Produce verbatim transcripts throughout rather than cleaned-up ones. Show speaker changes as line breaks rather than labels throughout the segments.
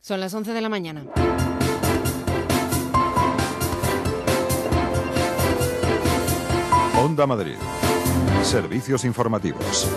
Son las once de la mañana.
Onda Madrid. Servicios informativos.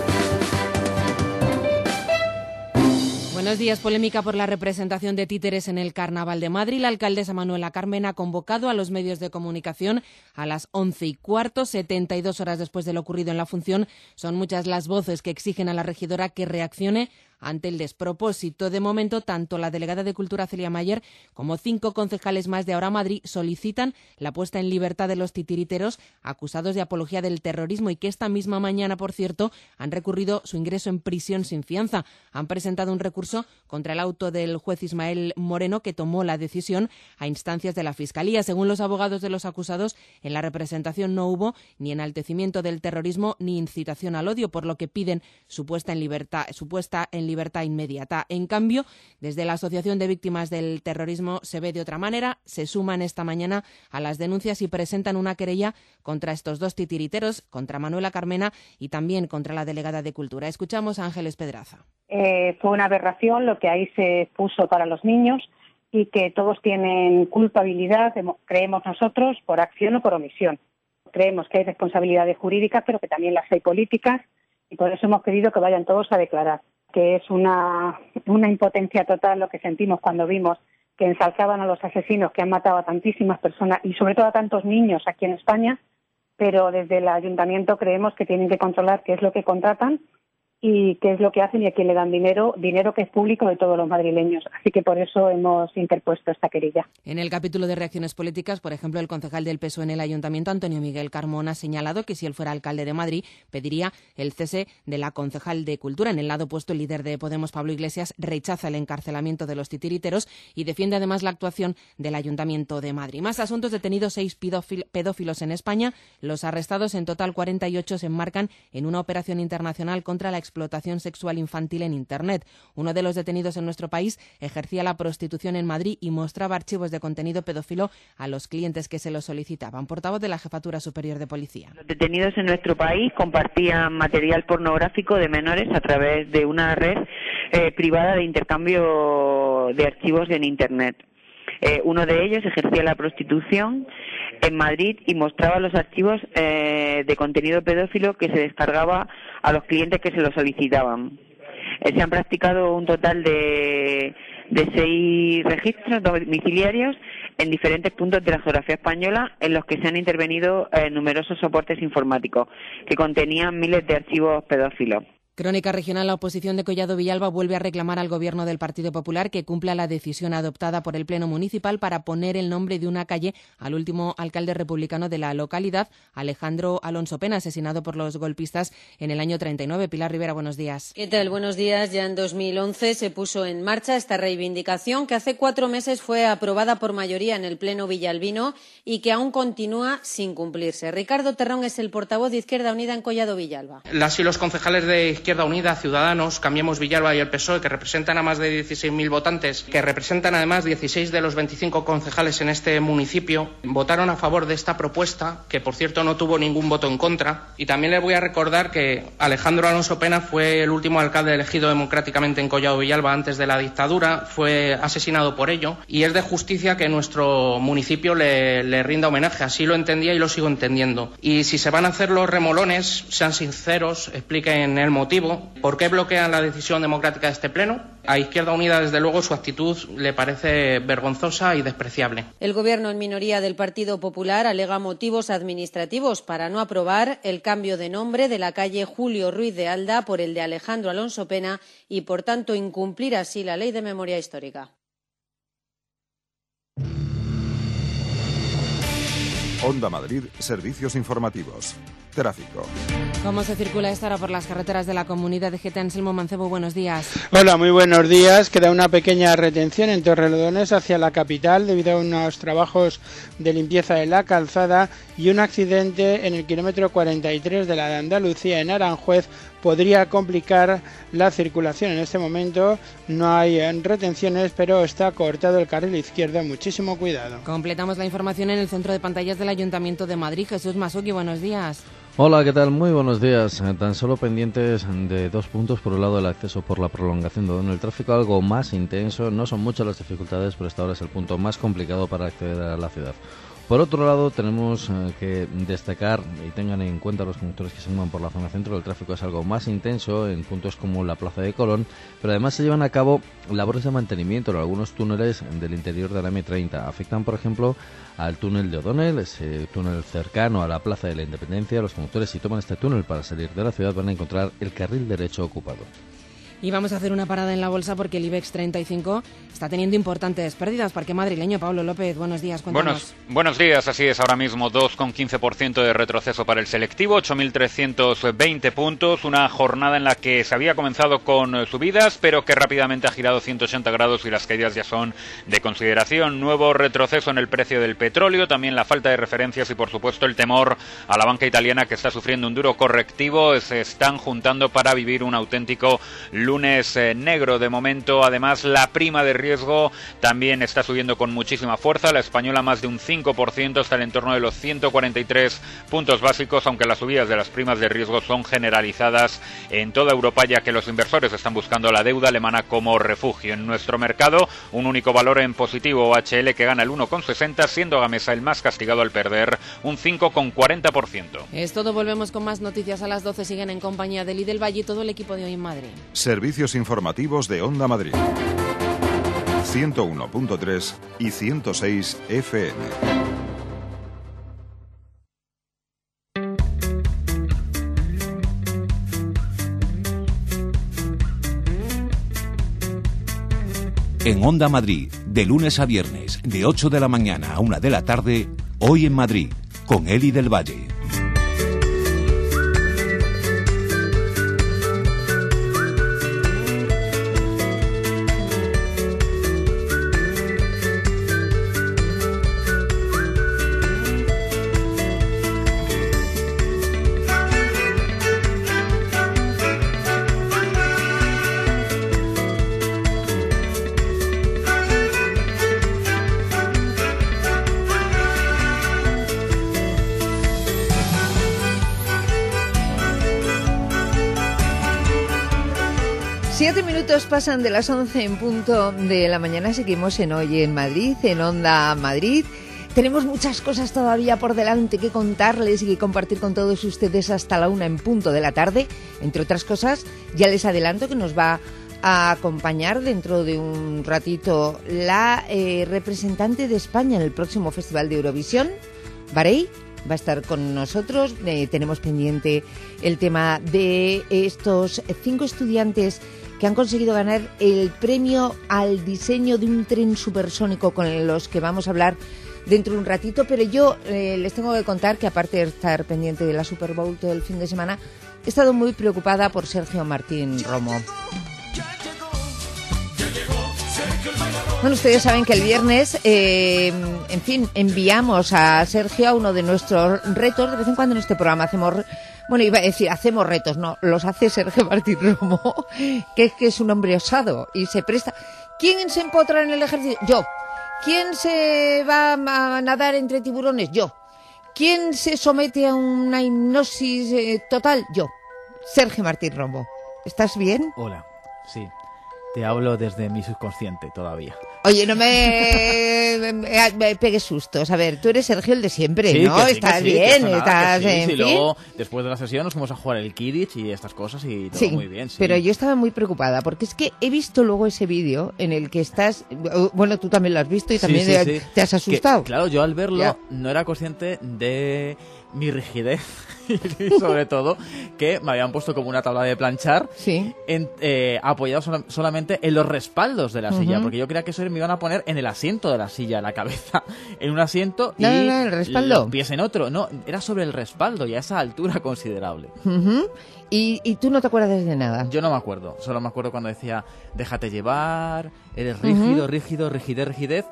Buenos días. Polémica por la representación de títeres en el Carnaval de Madrid. La alcaldesa Manuela Carmen ha convocado a los medios de comunicación a las once y cuarto, setenta y dos horas después de lo ocurrido en la función. Son muchas las voces que exigen a la regidora que reaccione ante el despropósito. De momento, tanto la delegada de Cultura, Celia Mayer, como cinco concejales más de Ahora Madrid solicitan la puesta en libertad de los titiriteros acusados de apología del terrorismo y que esta misma mañana, por cierto, han recurrido su ingreso en prisión sin fianza. Han presentado un recurso contra el auto del juez Ismael Moreno, que tomó la decisión a instancias de la Fiscalía. Según los abogados de los acusados, en la representación no hubo ni enaltecimiento del terrorismo ni incitación al odio, por lo que piden su puesta en libertad, su puesta en libertad inmediata. En cambio, desde la Asociación de Víctimas del Terrorismo se ve de otra manera. Se suman esta mañana a las denuncias y presentan una querella contra estos dos titiriteros, contra Manuela Carmena y también contra la delegada de Cultura. Escuchamos a Ángeles Pedraza.
Eh, fue una aberración lo que ahí se puso para los niños y que todos tienen culpabilidad, creemos nosotros, por acción o por omisión. Creemos que hay responsabilidades jurídicas, pero que también las hay políticas, y por eso hemos pedido que vayan todos a declarar, que es una, una impotencia total lo que sentimos cuando vimos que ensalzaban a los asesinos que han matado a tantísimas personas y sobre todo a tantos niños aquí en España, pero desde el ayuntamiento creemos que tienen que controlar qué es lo que contratan y qué es lo que hacen y a quién le dan dinero, dinero que es público de todos los madrileños. Así que por eso hemos interpuesto esta querella.
En el capítulo de reacciones políticas, por ejemplo, el concejal del P S O E en el Ayuntamiento, Antonio Miguel Carmona, ha señalado que si él fuera alcalde de Madrid, pediría el cese de la concejal de Cultura. En el lado opuesto, el líder de Podemos, Pablo Iglesias, rechaza el encarcelamiento de los titiriteros y defiende además la actuación del Ayuntamiento de Madrid. Más asuntos: detenidos seis pedófilos en España. Los arrestados, en total cuarenta y ocho, se enmarcan en una operación internacional contra la explotación sexual infantil en Internet. Uno de los detenidos en nuestro país ejercía la prostitución en Madrid y mostraba archivos de contenido pedófilo a los clientes que se lo solicitaban. Portavoz de la Jefatura Superior de Policía.
Los detenidos en nuestro país compartían material pornográfico de menores a través de una red eh, privada de intercambio de archivos en Internet. Eh, uno de ellos ejercía la prostitución en Madrid y mostraba los archivos eh, de contenido pedófilo que se descargaba a los clientes que se lo solicitaban. Eh, se han practicado un total de, de seis registros domiciliarios en diferentes puntos de la geografía española, en los que se han intervenido eh, numerosos soportes informáticos que contenían miles de archivos pedófilos.
Crónica regional. La oposición de Collado Villalba vuelve a reclamar al Gobierno del Partido Popular que cumpla la decisión adoptada por el Pleno Municipal para poner el nombre de una calle al último alcalde republicano de la localidad, Alejandro Alonso Pena, asesinado por los golpistas en el año treinta y nueve. Pilar Rivera, buenos días.
¿Qué tal? Buenos días. Ya en dos mil once se puso en marcha esta reivindicación que hace cuatro meses fue aprobada por mayoría en el Pleno villalbino y que aún continúa sin cumplirse. Ricardo Terrón es el portavoz de Izquierda Unida en Collado Villalba.
Las y los concejales de Izquierda Izquierda Unida, Ciudadanos, Cambiemos Villalba y el P S O E, que representan a más de dieciséis mil votantes, que representan además dieciséis de los veinticinco concejales en este municipio, votaron a favor de esta propuesta, que por cierto no tuvo ningún voto en contra. Y también les voy a recordar que Alejandro Alonso Pena fue el último alcalde elegido democráticamente en Collado Villalba antes de la dictadura, fue asesinado por ello, y es de justicia que nuestro municipio le, le rinda homenaje. Así lo entendía y lo sigo entendiendo. Y si se van a hacer los remolones, sean sinceros, expliquen el motivo. ¿Por qué bloquean la decisión democrática de este Pleno? A Izquierda Unida, desde luego, su actitud le parece vergonzosa y despreciable.
El Gobierno en minoría del Partido Popular alega motivos administrativos para no aprobar el cambio de nombre de la calle Julio Ruiz de Alda por el de Alejandro Alonso Pena y, por tanto, incumplir así la Ley de Memoria Histórica.
Onda Madrid, servicios informativos. Tráfico.
¿Cómo se circula esta hora por las carreteras de la comunidad de Geta? Anselmo Mancebo, buenos días.
Hola, muy buenos días. Queda una pequeña retención en Torrelodones hacia la capital debido a unos trabajos de limpieza de la calzada y un accidente en el kilómetro cuarenta y tres de la de Andalucía en Aranjuez podría complicar la circulación. En este momento no hay retenciones, pero está cortado el carril izquierdo. Muchísimo cuidado.
Completamos la información en el centro de pantallas del Ayuntamiento de Madrid. Jesús Masuki, buenos días.
Hola, ¿qué tal? Muy buenos días. Tan solo pendientes de dos puntos. Por un lado, el acceso por la prolongación de O'Donnell. El tráfico algo más intenso. No son muchas las dificultades, pero esta hora es el punto más complicado para acceder a la ciudad. Por otro lado, tenemos eh, que destacar y tengan en cuenta los conductores que se muevan por la zona centro. El tráfico es algo más intenso en puntos como la Plaza de Colón, pero además se llevan a cabo labores de mantenimiento en algunos túneles del interior de la eme treinta. Afectan, por ejemplo, al túnel de O'Donnell, ese túnel cercano a la Plaza de la Independencia. Los conductores, si toman este túnel para salir de la ciudad, van a encontrar el carril derecho ocupado.
Y vamos a hacer una parada en la bolsa porque el IBEX treinta y cinco está teniendo importantes pérdidas. Parque madrileño, Pablo López, buenos días, cuéntanos.
Buenos, buenos días, así es, ahora mismo dos coma quince por ciento de retroceso para el selectivo, ocho mil trescientos veinte puntos, una jornada en la que se había comenzado con subidas, pero que rápidamente ha girado ciento ochenta grados y las caídas ya son de consideración. Nuevo retroceso en el precio del petróleo, también la falta de referencias y por supuesto el temor a la banca italiana que está sufriendo un duro correctivo. Se están juntando para vivir un auténtico lunes eh, negro de momento. Además, la prima de riesgo también está subiendo con muchísima fuerza. La española más de un cinco por ciento, está en el entorno de los ciento cuarenta y tres puntos básicos, aunque las subidas de las primas de riesgo son generalizadas en toda Europa, ya que los inversores están buscando la deuda alemana como refugio. En nuestro mercado, un único valor en positivo, O H L, que gana el uno coma sesenta, siendo Gamesa el más castigado al perder un cinco coma cuarenta por ciento.
Es todo, volvemos con más noticias a las doce. Siguen en compañía de Lidl Valle y todo el equipo de Hoy en Madrid.
Servicios informativos de Onda Madrid. ciento uno punto tres y ciento seis F M.
En Onda Madrid, de lunes a viernes, de ocho de la mañana a una de la tarde, Hoy en Madrid, con Eli del Valle.
Siete minutos pasan de las once en punto de la mañana. Seguimos en Hoy en Madrid, en Onda Madrid. Tenemos muchas cosas todavía por delante que contarles y que compartir con todos ustedes hasta la una en punto de la tarde. Entre otras cosas, ya les adelanto que nos va a acompañar dentro de un ratito la eh, representante de España en el próximo Festival de Eurovisión, Barei. Va a estar con nosotros. Eh, tenemos pendiente el tema de estos cinco estudiantes que han conseguido ganar el premio al diseño de un tren supersónico, con los que vamos a hablar dentro de un ratito. Pero yo eh, les tengo que contar que, aparte de estar pendiente de la Super Bowl todo el fin de semana, he estado muy preocupada por Sergio Martín Romo. Bueno, ustedes saben que el viernes, eh, en fin, enviamos a Sergio a uno de nuestros retos. De vez en cuando en este programa hacemos, bueno, iba a decir, hacemos retos, no, los hace Sergio Martín Romo, que es que es un hombre osado y se presta. ¿Quién se empotra en el ejército? Yo. ¿Quién se va a nadar entre tiburones? Yo. ¿Quién se somete a una hipnosis eh, total? Yo. Sergio Martín Romo. ¿Estás bien?
Hola, sí. Te hablo desde mi subconsciente todavía.
Oye, no me, me, me pegues sustos. A ver, tú eres Sergio el de siempre,
sí,
¿no?
Sí,
estás
sí,
bien,
nada,
estás
sí,
en
sí,
fin.
Luego, después de la sesión, nos fuimos a jugar el Quidditch y estas cosas y todo
sí,
muy bien. Sí,
pero yo estaba muy preocupada porque es que he visto luego ese vídeo en el que estás... Bueno, tú también lo has visto y también
sí, sí,
te,
sí.
te has asustado.
Que, claro, yo al verlo
ya.
no era consciente de mi rigidez y sobre todo que me habían puesto como una tabla de planchar
sí.
en, eh, apoyado sol- solamente en los respaldos de la
uh-huh.
silla, porque yo creía que eso me iban a poner en el asiento de la silla, la cabeza en un asiento
no,
y
no, no, el respaldo.
los pies en otro. No, era sobre el respaldo y a esa altura considerable.
Uh-huh. ¿Y, y tú no te acuerdas de nada?
Yo no me acuerdo, solo me acuerdo cuando decía déjate llevar, eres rígido,
uh-huh.
rígido, rigidez, rigidez.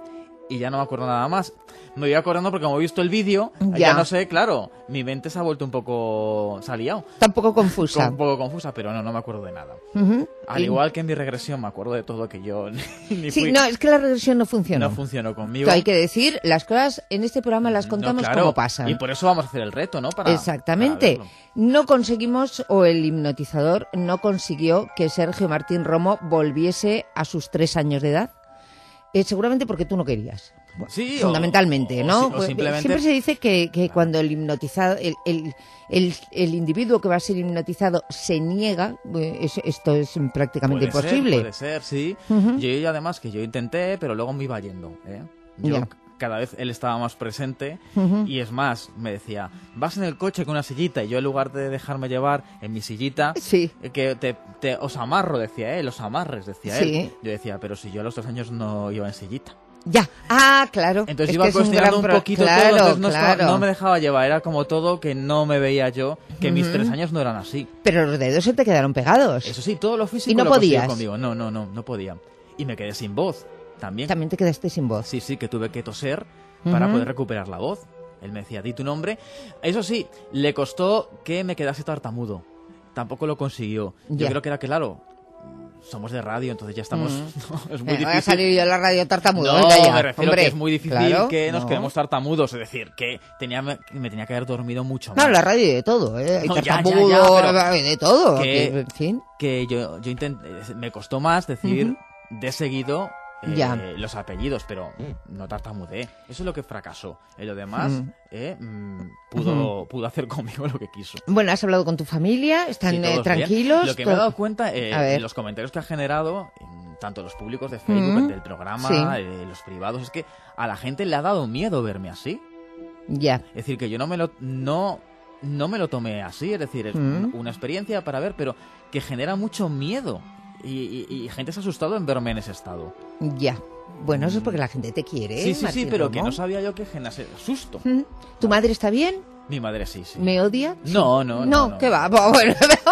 y ya no me acuerdo nada más. Me voy acordando porque como he visto el vídeo, ya. ya no sé, claro, mi mente se ha vuelto un poco... se ha liado.
Está un poco confusa.
Un poco confusa, pero no, no me acuerdo de nada.
Uh-huh.
Al igual que en mi regresión me acuerdo de todo que yo ni
Sí,
fui.
no, es que la regresión no funcionó.
No funcionó conmigo.
Que hay que decir, las cosas en este programa las contamos
no, claro,
como pasan.
Y por eso vamos a hacer el reto, ¿no? Para,
Exactamente.
Para
no conseguimos, o el hipnotizador no consiguió que Sergio Martín Romo volviese a sus tres años de edad. Eh, seguramente porque tú no querías.
Sí,
fundamentalmente,
o,
¿no?
O, o simplemente...
Siempre se dice que, que cuando el hipnotizado, el, el, el, el individuo que va a ser hipnotizado se niega, es, esto es prácticamente
puede
imposible.
Ser, puede ser, sí.
Uh-huh.
Yo además que yo intenté, pero luego me iba yendo, ¿eh? Yo
ya.
Cada vez él estaba más presente
uh-huh.
y es más, me decía, vas en el coche con una sillita y yo en lugar de dejarme llevar en mi sillita,
sí.
que te, te os amarro, decía él, os amarres, decía
sí.
él. Yo decía, pero si yo a los tres años no iba en sillita.
Ya, ah, claro.
Entonces
es
iba cuestionando un, un poquito
claro,
todo, entonces no,
claro.
estaba, no me dejaba llevar, era como todo que no me veía yo, que uh-huh. mis tres años no eran así.
Pero los dedos se te quedaron pegados.
Eso sí, todo lo físico
¿Y no
lo
podías?
Conmigo. No, no, no, no podía. Y me quedé sin voz, también.
También te quedaste sin voz.
Sí, sí, que tuve que toser para uh-huh. poder recuperar la voz. Él me decía, di tu nombre. Eso sí, le costó que me quedase tartamudo. Tampoco lo consiguió. Yo
ya.
creo que era que, claro, somos de radio, entonces ya estamos... Mm. No, es muy
me
difícil.
Voy a salir yo a la radio tartamudo.
No,
ya.
me refiero
Hombre,
que es muy difícil
claro,
que nos
no.
quedemos tartamudos. Es decir, que tenía, me, me tenía que haber dormido mucho más.
Claro, la radio hay de todo, ¿eh? Hay
no,
tartamudo,
ya, ya, ya,
hay de todo.
Que,
que, en fin.
Que yo, yo intenté... Me costó más decir uh-huh. de seguido... Eh,
ya.
los apellidos, pero no tartamudé. Eso es lo que fracasó. En lo demás, mm. Eh, mm, pudo, mm. pudo hacer conmigo lo que quiso.
Bueno, has hablado con tu familia, están
sí,
eh, tranquilos.
Bien. Lo que
todo...
me he dado cuenta, eh, en los comentarios que ha generado, en, tanto los públicos de Facebook, mm. del programa, sí. eh, los privados, es que a la gente le ha dado miedo verme así.
Ya.
Es decir, que yo no me lo... No, no me lo tomé así, es decir, es mm. una experiencia para ver, pero que genera mucho miedo. Y, y, y gente se ha asustado en verme en ese estado.
Ya. Bueno, eso es porque la gente te quiere.
Sí, sí,
Martín
sí, pero
Romo.
Que no sabía yo que generase susto.
¿Tu madre está bien?
Mi madre sí, sí.
¿Me odia?
No, no, no.
No,
no
¿qué
no.
va? Bueno,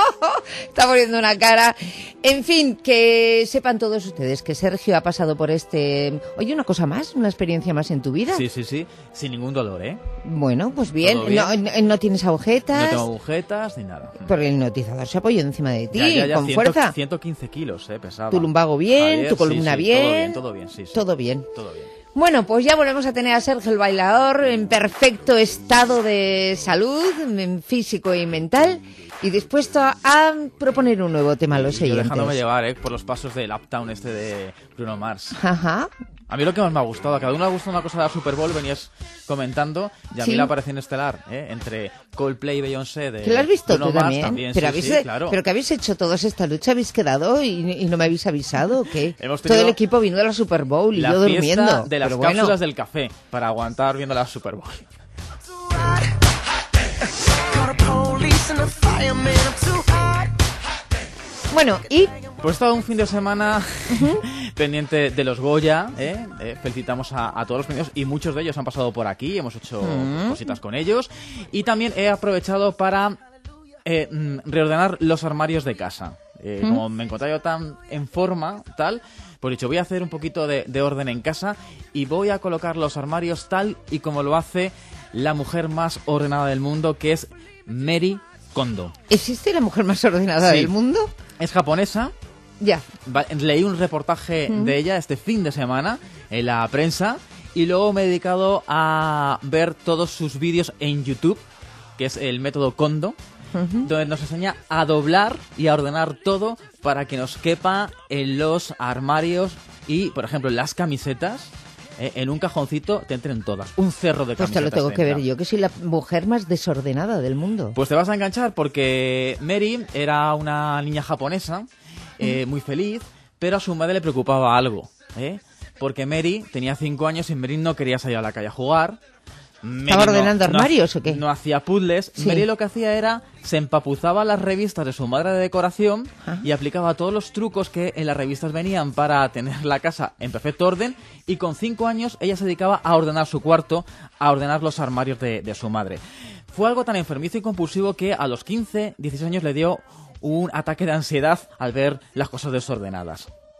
está poniendo una cara. En fin, que sepan todos ustedes que Sergio ha pasado por este... Oye, una cosa más, una experiencia más en tu vida.
Sí, sí, sí, sin ningún dolor, ¿eh?
Bueno, pues bien.
bien?
No, no, no tienes agujetas.
No tengo agujetas ni nada.
Porque el hipnotizador se apoyó encima de ti,
ya, ya, ya,
con
cien,
fuerza.
ciento quince kilos, eh, pesaba.
Tu lumbago bien,
Javier,
tu columna
sí, sí,
bien.
Todo bien, todo bien, sí, sí.
Todo bien.
Todo bien.
Bueno, pues ya volvemos a tener a Sergio el bailador en perfecto estado de salud, físico y mental, y dispuesto a, a proponer un nuevo tema a los oyentes.
Yo dejándome llevar, ¿eh? Por los pasos del Uptown este de Bruno Mars.
Ajá.
A mí lo que más me ha gustado, a cada uno le ha gustado una cosa de la Super Bowl, venías comentando, y a
sí.
mí la aparece en estelar, ¿eh? Entre Coldplay y Beyoncé de
¿Que lo has visto
Bruno
tú
Mars,
también?
también
pero,
sí,
habéis,
sí, claro.
pero que habéis hecho todos esta lucha, habéis quedado y, y no me habéis avisado, ¿o qué?
Hemos
Todo el equipo vino a la Super Bowl y
la
yo durmiendo.
La fiesta de las
pero
cápsulas
bueno.
del café para aguantar viendo la Super Bowl.
Bueno, y...
Pues todo un fin de semana uh-huh. pendiente de los Goya, ¿eh? Eh, felicitamos a, a todos los premios y muchos de ellos han pasado por aquí, hemos hecho uh-huh. cositas con ellos y también he aprovechado para eh, reordenar los armarios de casa. Eh, uh-huh. Como me encontraba yo tan en forma, tal, pues he dicho, voy a hacer un poquito de, de orden en casa y voy a colocar los armarios tal y como lo hace la mujer más ordenada del mundo, que es Marie Kondo.
¿Existe la mujer más ordenada
sí.
del mundo?
Es japonesa.
Ya.
Leí un reportaje mm. de ella este fin de semana en la prensa y luego me he dedicado a ver todos sus vídeos en YouTube, que es el método Kondo, uh-huh. donde nos enseña a doblar y a ordenar todo para que nos quepa en los armarios y, por ejemplo, las camisetas. Eh, en un cajoncito te entren todas. Un cerro de
pues
camisetas. Pues
te lo tengo que
entra.
ver yo, que soy la mujer más desordenada del mundo.
Pues te vas a enganchar porque Mary era una niña japonesa, eh, muy feliz, pero a su madre le preocupaba algo, ¿eh? Porque Mary tenía cinco años y Mary no quería salir a la calle a jugar. Mary
¿Estaba ordenando
no,
armarios
no,
o qué?
No hacía puzzles. Sí. Mary lo que hacía era, se empapuzaba las revistas de su madre de decoración ¿Ah? y aplicaba todos los trucos que en las revistas venían para tener la casa en perfecto orden, y con cinco años ella se dedicaba a ordenar su cuarto, a ordenar los armarios de, de su madre. Fue algo tan enfermizo y compulsivo que a los quince, dieciséis años le dio un ataque de ansiedad al ver las cosas desordenadas.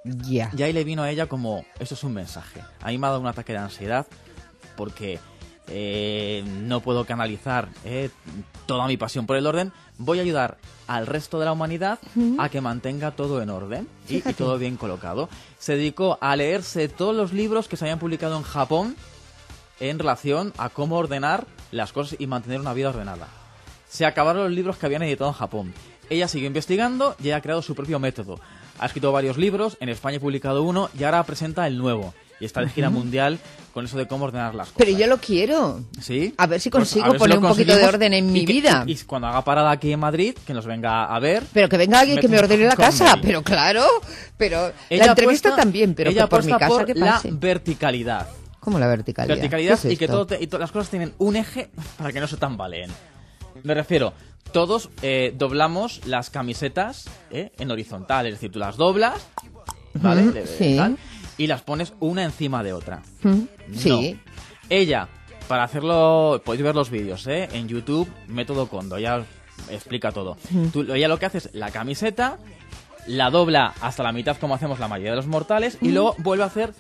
Ya.
Y ahí le vino a ella como, eso es un mensaje. A mí me ha dado un ataque de ansiedad porque eh, no puedo canalizar eh, toda mi pasión por el orden. Voy a ayudar al resto de la humanidad uh-huh. a que mantenga todo en orden y, y todo bien colocado. Se dedicó a leerse todos los libros que se habían publicado en Japón en relación a cómo ordenar las cosas y mantener una vida ordenada. Se acabaron los libros que habían editado en Japón. Ella siguió investigando y ha creado su propio método. Ha escrito varios libros, en España ha publicado uno y ahora presenta el nuevo. Y está de gira uh-huh. mundial con eso de cómo ordenar las cosas.
Pero yo lo quiero.
¿Sí?
A ver si consigo pues poner si un poquito de orden en mi
y que,
vida.
Y, y cuando haga parada aquí en Madrid, que nos venga a ver.
Pero que venga alguien que me ordene la casa. Mary. Pero claro, pero
ella
la entrevista
apuesta,
también, pero
ella
que por mi casa
por
que pase.
La verticalidad.
¿Cómo la verticalidad?
Verticalidad
¿Qué es
y que todo te, y to, las cosas tienen un eje para que no se tambaleen. Me refiero, todos eh, doblamos las camisetas eh, en horizontal, es decir, tú las doblas, ¿vale?
Mm,
de,
sí.
tal, y las pones una encima de otra.
Mm, sí.
No. Ella, para hacerlo, podéis ver los vídeos, ¿eh? En YouTube, Método Kondo, ya explica todo. Mm. Tú, ella lo que hace es la camiseta, la dobla hasta la mitad como hacemos la mayoría de los mortales, mm. y luego vuelve a hacer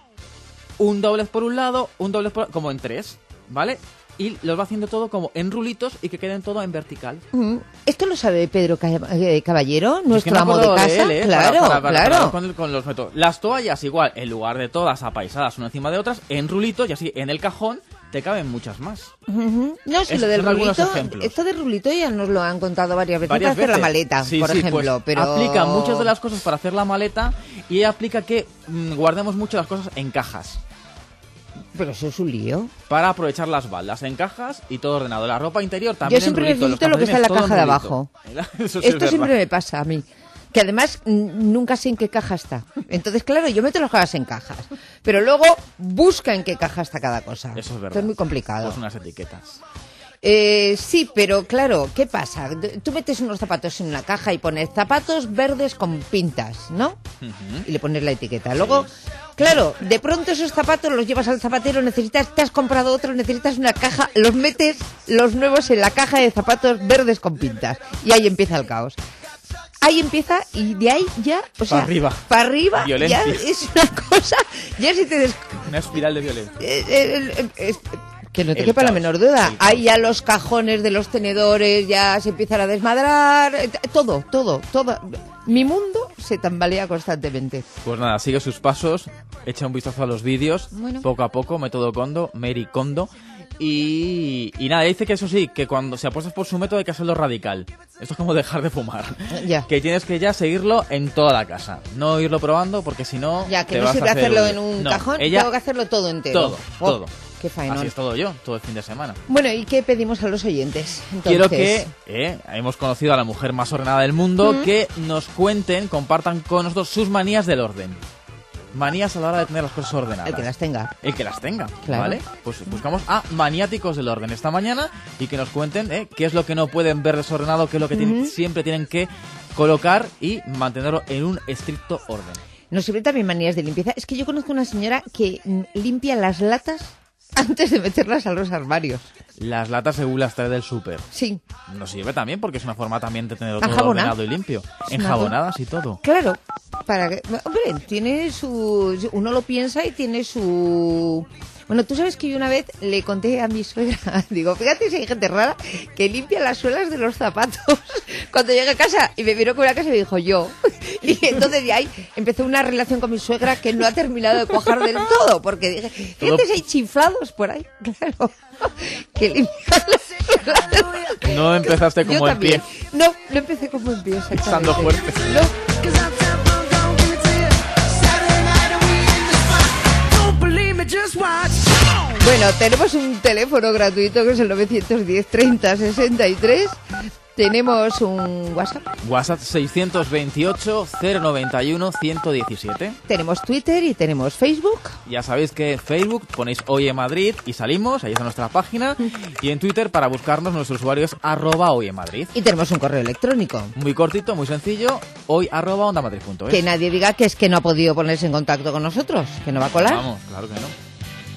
un doblez por un lado, un doblez por como en tres, ¿vale? Y los va haciendo todo como en rulitos y que queden todo en vertical.
Mm. ¿Esto lo sabe Pedro Caballero, nuestro amo de casa?
De él, ¿eh?
Claro,
para, para, para,
claro.
Para con, con los métodos. Las toallas igual, en lugar de todas apaisadas una encima de otras, en rulitos y así en el cajón te caben muchas más.
Uh-huh. No, si
es,
lo del rulito,
ejemplos.
esto de rulito ya nos lo han contado varias veces
varias
para
veces.
hacer la maleta,
sí,
por
sí,
ejemplo.
Pues
pero
aplica muchas de las cosas para hacer la maleta y ella aplica que mmm, guardemos mucho las cosas en cajas.
Pero eso es un lío.
Para aprovechar las baldas en cajas y todo ordenado. La ropa interior también.
Yo siempre
en rulito,
necesito lo que está en la caja de abajo.
Eso sí
Esto
es
siempre me pasa a mí. Que además nunca sé en qué caja está. Entonces, claro, yo meto las cosas en cajas. Pero luego busca en qué caja está cada cosa.
Eso es verdad.
Esto es muy complicado.
Pues unas etiquetas.
Eh, sí, pero claro, ¿qué pasa? Tú metes unos zapatos en una caja y pones zapatos verdes con pintas, ¿no? Uh-huh. Y le pones la etiqueta. Luego, sí. Claro, de pronto esos zapatos los llevas al zapatero, necesitas, te has comprado otro, necesitas una caja, los metes los nuevos en la caja de zapatos verdes con pintas. Y ahí empieza el caos. Ahí empieza y de ahí ya, o sea,
para arriba,
para arriba
violencia.
Ya es una cosa, ya si te des...
Una espiral de violencia.
Eh, eh, eh, eh, Que no te quepa la menor duda. Hay ya los cajones de los tenedores, ya se empiezan a desmadrar. Todo, todo, todo. Mi mundo se tambalea constantemente.
Pues nada, sigue sus pasos, echa un vistazo a los vídeos, bueno. Poco a poco, Método Kondo, Mary Kondo. Y, y nada, dice que eso sí, que cuando se apuestas por su método hay que hacerlo radical. Esto es como dejar de fumar.
Ya.
Que tienes que ya seguirlo en toda la casa. No irlo probando porque si no...
Ya, que
te
no
vas
sirve
a hacer
hacerlo
un...
en un
no,
cajón,
ella...
tengo que hacerlo todo entero.
Todo,
oh,
todo.
Qué faenón.
Así es todo yo, todo el fin de semana.
Bueno, ¿y qué pedimos a los oyentes? Entonces...
Quiero que eh, hemos conocido a la mujer más ordenada del mundo, ¿Mm? Que nos cuenten, compartan con nosotros sus manías del orden. Manías a la hora de tener las cosas ordenadas.
El que las tenga.
El que las tenga,
claro.
¿Vale? Pues buscamos a maniáticos del orden esta mañana y que nos cuenten eh, qué es lo que no pueden ver desordenado, qué es lo que uh-huh. tienen, siempre tienen que colocar y mantenerlo en un estricto orden.
Nos sirve también manías de limpieza. Es que yo conozco una señora que limpia las latas antes de meterlas a los armarios.
Las latas según las trae del súper.
Sí.
Nos sirve también porque es una forma también de tenerlo todo
Enjabonada.
ordenado y limpio. Enjabonadas y todo.
Claro. Para que, hombre, tiene su... Uno lo piensa y tiene su... Bueno, tú sabes que yo una vez le conté a mi suegra, digo, fíjate si hay gente rara que limpia las suelas de los zapatos cuando llega a casa, y me vino con una casa y me dijo yo. Y entonces de ahí empezó una relación con mi suegra que no ha terminado de cuajar del todo, porque dije, fíjate si hay chiflados por ahí, claro, que limpian las suelas.
No empezaste como en pie.
No, no empecé como en pie, exactamente.
Estando fuerte.
No. Bueno, tenemos un teléfono gratuito que es el nueve uno cero, treinta, sesenta y tres. Tenemos un WhatsApp.
WhatsApp seiscientos veintiocho, cero noventa y uno, ciento diecisiete.
Tenemos Twitter y tenemos Facebook.
Ya sabéis que en Facebook ponéis Hoy en Madrid y salimos, ahí está nuestra página. Y en Twitter para buscarnos nuestro usuario es arroba Hoy en Madrid.
Y tenemos un correo electrónico.
Muy cortito, muy sencillo, hoy arroba ondamadrid punto es.
Que nadie diga que es que no ha podido ponerse en contacto con nosotros, que no va a colar.
Vamos, claro que no.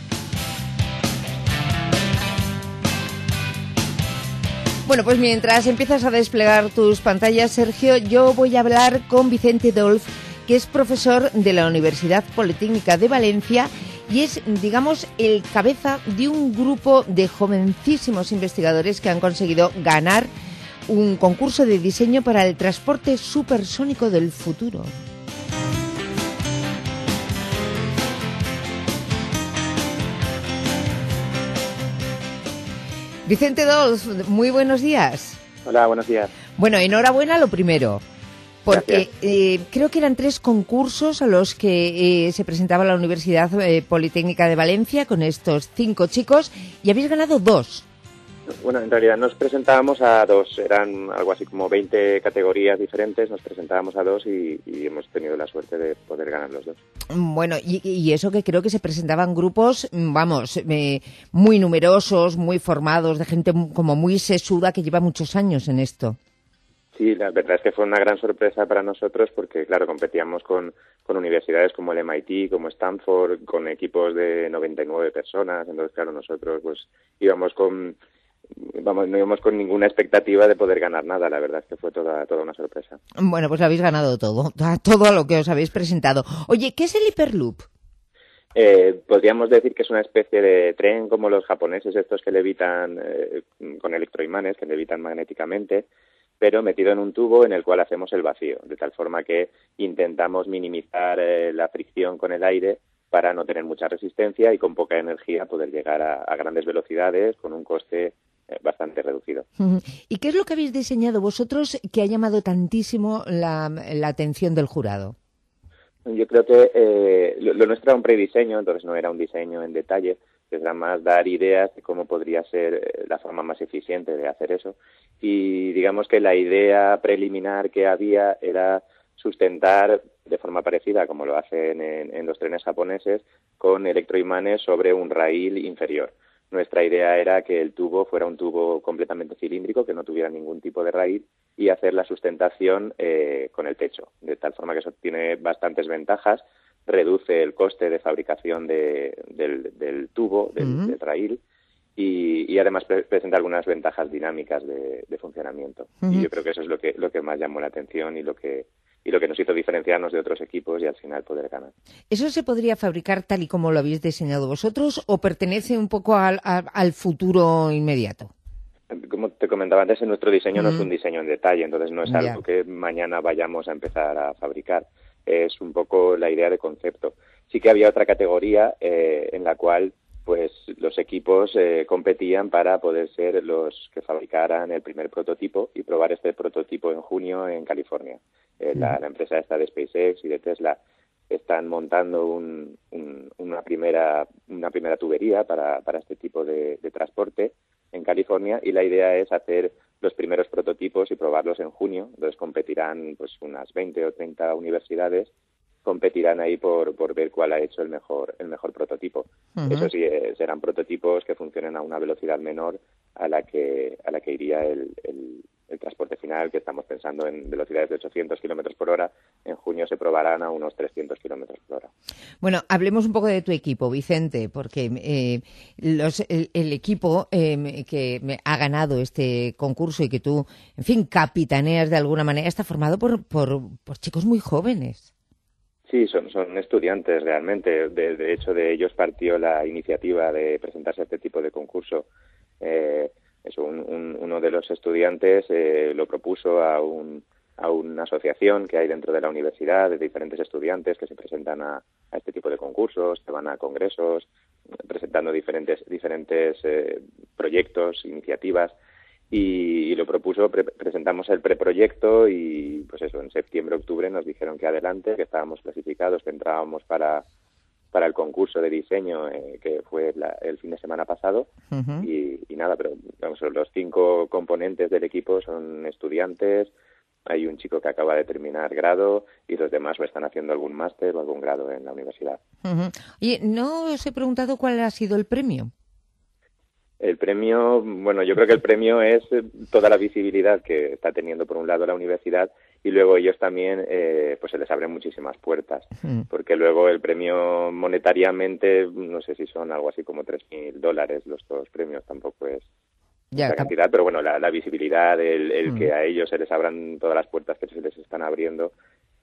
Bueno, pues mientras empiezas a desplegar tus pantallas, Sergio, yo voy a hablar con Vicente Dolz, que es profesor de la Universidad Politécnica de Valencia y es, digamos, el cabeza de un grupo de jovencísimos investigadores que han conseguido ganar un concurso de diseño para el transporte supersónico del futuro. Vicente Dolz, muy buenos días.
Hola, buenos días.
Bueno, enhorabuena lo primero, porque eh, creo que eran tres concursos a los que eh, se presentaba la Universidad eh, Politécnica de Valencia con estos cinco chicos y habéis ganado dos.
Bueno, en realidad nos presentábamos a dos, eran algo así como veinte categorías diferentes, nos presentábamos a dos y, y hemos tenido la suerte de poder ganar los dos.
Bueno, y, y eso que creo que se presentaban grupos, vamos, eh, muy numerosos, muy formados, de gente como muy sesuda que lleva muchos años en esto.
Sí, la verdad es que fue una gran sorpresa para nosotros porque, claro, competíamos con, con universidades como el M I T, como Stanford, con equipos de noventa y nueve personas, entonces, claro, nosotros pues íbamos con... Vamos, no íbamos con ninguna expectativa de poder ganar nada, la verdad es que fue toda toda una sorpresa.
Bueno, pues habéis ganado todo, todo a lo que os habéis presentado. Oye, ¿qué es el Hyperloop?
Eh, podríamos decir que es una especie de tren como los japoneses, estos que levitan eh, con electroimanes, que levitan magnéticamente, pero metido en un tubo en el cual hacemos el vacío, de tal forma que intentamos minimizar eh, la fricción con el aire para no tener mucha resistencia y con poca energía poder llegar a, a grandes velocidades con un coste eh, bastante reducido.
¿Y qué es lo que habéis diseñado vosotros que ha llamado tantísimo la, la atención del jurado?
Yo creo que eh, lo, lo nuestro era un prediseño, entonces no era un diseño en detalle, era más dar ideas de cómo podría ser la forma más eficiente de hacer eso. Y digamos que la idea preliminar que había era sustentar de forma parecida, como lo hacen en, en los trenes japoneses, con electroimanes sobre un raíl inferior. Nuestra idea era que el tubo fuera un tubo completamente cilíndrico, que no tuviera ningún tipo de raíl, y hacer la sustentación eh, con el techo, de tal forma que eso tiene bastantes ventajas, reduce el coste de fabricación de, del, del tubo, del, uh-huh. del raíl, y, y además pre- presenta algunas ventajas dinámicas de, de funcionamiento. Uh-huh. Y yo creo que eso es lo que, lo que más llamó la atención y lo que y lo que nos hizo diferenciarnos de otros equipos y al final poder ganar.
¿Eso se podría fabricar tal y como lo habéis diseñado vosotros o pertenece un poco al, al, al futuro inmediato?
Como te comentaba antes, en nuestro diseño mm. no es un diseño en detalle, entonces no es yeah. algo que mañana vayamos a empezar a fabricar. Es un poco la idea de concepto. Sí que había otra categoría eh, en la cual pues los equipos eh, competían para poder ser los que fabricaran el primer prototipo y probar este prototipo en junio en California. Eh, mm. la, la empresa esta de SpaceX y de Tesla están montando un, un, una primera una primera tubería para, para este tipo de, de transporte en California y la idea es hacer los primeros prototipos y probarlos en junio. Entonces competirán pues unas veinte o treinta universidades, competirán ahí por, por ver cuál ha hecho el mejor el mejor prototipo. Uh-huh. Eso sí, eh, serán prototipos que funcionen a una velocidad menor a la que a la que iría el, el, el transporte final, que estamos pensando en velocidades de ochocientos kilómetros por hora. En junio se probarán a unos trescientos kilómetros por hora.
Bueno, hablemos un poco de tu equipo, Vicente, porque eh, los, el, el equipo eh, que ha ganado este concurso y que tú, en fin, capitaneas de alguna manera, está formado por, por, por chicos muy jóvenes.
Sí, son, son estudiantes realmente. De, de hecho, de ellos partió la iniciativa de presentarse a este tipo de concurso. Eh, eso, un, un, uno de los estudiantes eh, lo propuso a, un, a una asociación que hay dentro de la universidad, de diferentes estudiantes que se presentan a, a este tipo de concursos, que van a congresos, presentando diferentes, diferentes eh, proyectos, iniciativas. Y, y lo propuso, pre- presentamos el preproyecto y pues eso, en septiembre, octubre nos dijeron que adelante, que estábamos clasificados, que entrábamos para, para el concurso de diseño eh, que fue la, el fin de semana pasado. Uh-huh. y, y nada, pero vamos, los cinco componentes del equipo son estudiantes, hay un chico que acaba de terminar grado y los demás o están haciendo algún máster o algún grado en la universidad.
Uh-huh. Oye, ¿no os he preguntado cuál ha sido el premio?
El premio, bueno, yo creo que el premio es toda la visibilidad que está teniendo por un lado la universidad y luego ellos también, eh, pues se les abren muchísimas puertas, mm. porque luego el premio monetariamente, no sé si son algo así como tres mil dólares los dos premios, tampoco es
ya,
la cantidad, pero bueno, la, la visibilidad, el, el mm. que a ellos se les abran todas las puertas que se les están abriendo,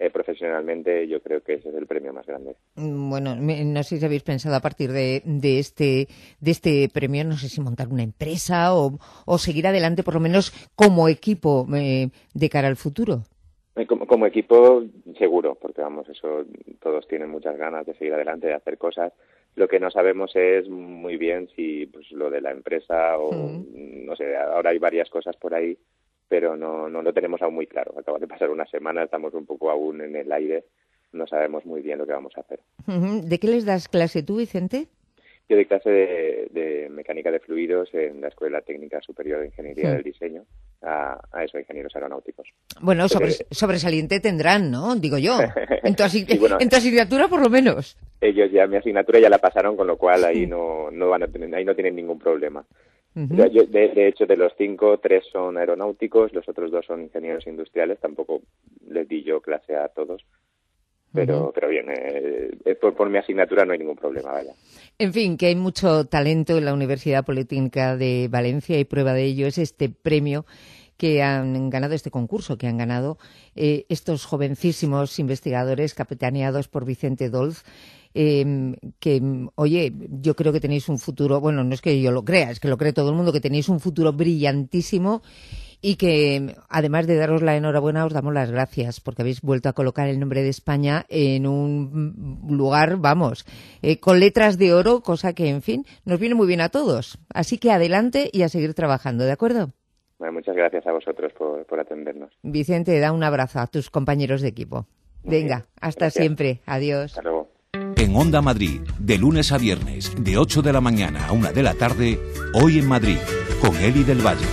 eh, profesionalmente, yo creo que ese es el premio más grande.
Bueno, no sé si habéis pensado a partir de, de este de este premio, no sé si montar una empresa o, o seguir adelante por lo menos como equipo eh, de cara al futuro.
Como, como equipo, seguro, porque vamos, eso todos tienen muchas ganas de seguir adelante, de hacer cosas. Lo que no sabemos es muy bien si pues lo de la empresa o, mm. no sé, ahora hay varias cosas por ahí, pero no, no lo tenemos aún muy claro. Acaba de pasar una semana, estamos un poco aún en el aire, no sabemos muy bien lo que vamos a hacer.
¿De qué les das clase tú, Vicente?
Yo doy clase de, de mecánica de fluidos en la Escuela Técnica Superior de Ingeniería sí. del Diseño a, a eso, ingenieros aeronáuticos.
Bueno, sobre,
Pero,
sobresaliente tendrán, ¿no? Digo yo. En tu, asign- bueno, en tu asignatura, por lo menos.
Ellos ya, mi asignatura ya la pasaron, con lo cual ahí no, no van a tener, ahí no tienen ningún problema. Uh-huh. Yo, de, de hecho, de los cinco, tres son aeronáuticos, los otros dos son ingenieros industriales. Tampoco les di yo clase a todos. Pero, uh-huh. pero bien, eh, por, por mi asignatura no hay ningún problema, vaya.
En fin, que hay mucho talento en la Universidad Politécnica de Valencia y prueba de ello es este premio que han ganado, este concurso que han ganado eh, estos jovencísimos investigadores capitaneados por Vicente Dolz. Eh, que, oye, yo creo que tenéis un futuro, bueno, no es que yo lo crea, es que lo cree todo el mundo, que tenéis un futuro brillantísimo. Y que, además de daros la enhorabuena, os damos las gracias porque habéis vuelto a colocar el nombre de España en un lugar, vamos, eh, con letras de oro, cosa que, en fin, nos viene muy bien a todos. Así que adelante y a seguir trabajando, ¿de acuerdo?
Bueno, muchas gracias a vosotros por, por atendernos.
Vicente, da un abrazo a tus compañeros de equipo. Venga, hasta gracias. Siempre. Adiós.
Hasta luego.
En Onda Madrid, de lunes a viernes, de ocho de la mañana a una de la tarde, Hoy en Madrid, con Eli del Valle.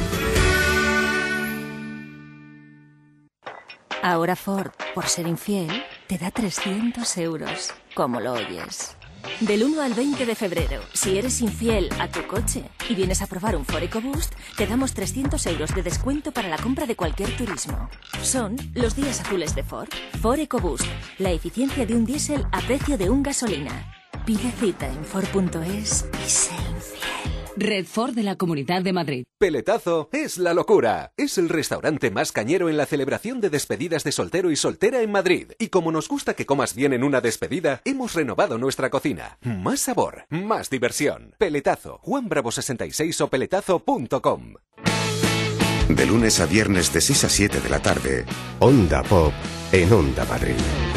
Ahora Ford, por ser infiel, te da trescientos euros. ¿Cómo lo oyes? Del uno al veinte de febrero, si eres infiel a tu coche y vienes a probar un Ford EcoBoost, te damos trescientos euros de descuento para la compra de cualquier turismo. Son los días azules de Ford. Ford EcoBoost, la eficiencia de un diésel a precio de un gasolina. Pide cita en Ford punto es y sé infiel.
Red Ford de la Comunidad de Madrid.
Peletazo es la locura. Es el restaurante más cañero en la celebración de despedidas de soltero y soltera en Madrid. Y como nos gusta que comas bien en una despedida, hemos renovado nuestra cocina. Más sabor, más diversión. Peletazo, Juan Bravo sesenta y seis o peletazo punto com.
De lunes a viernes de seis a siete de la tarde, Onda Pop en Onda Madrid.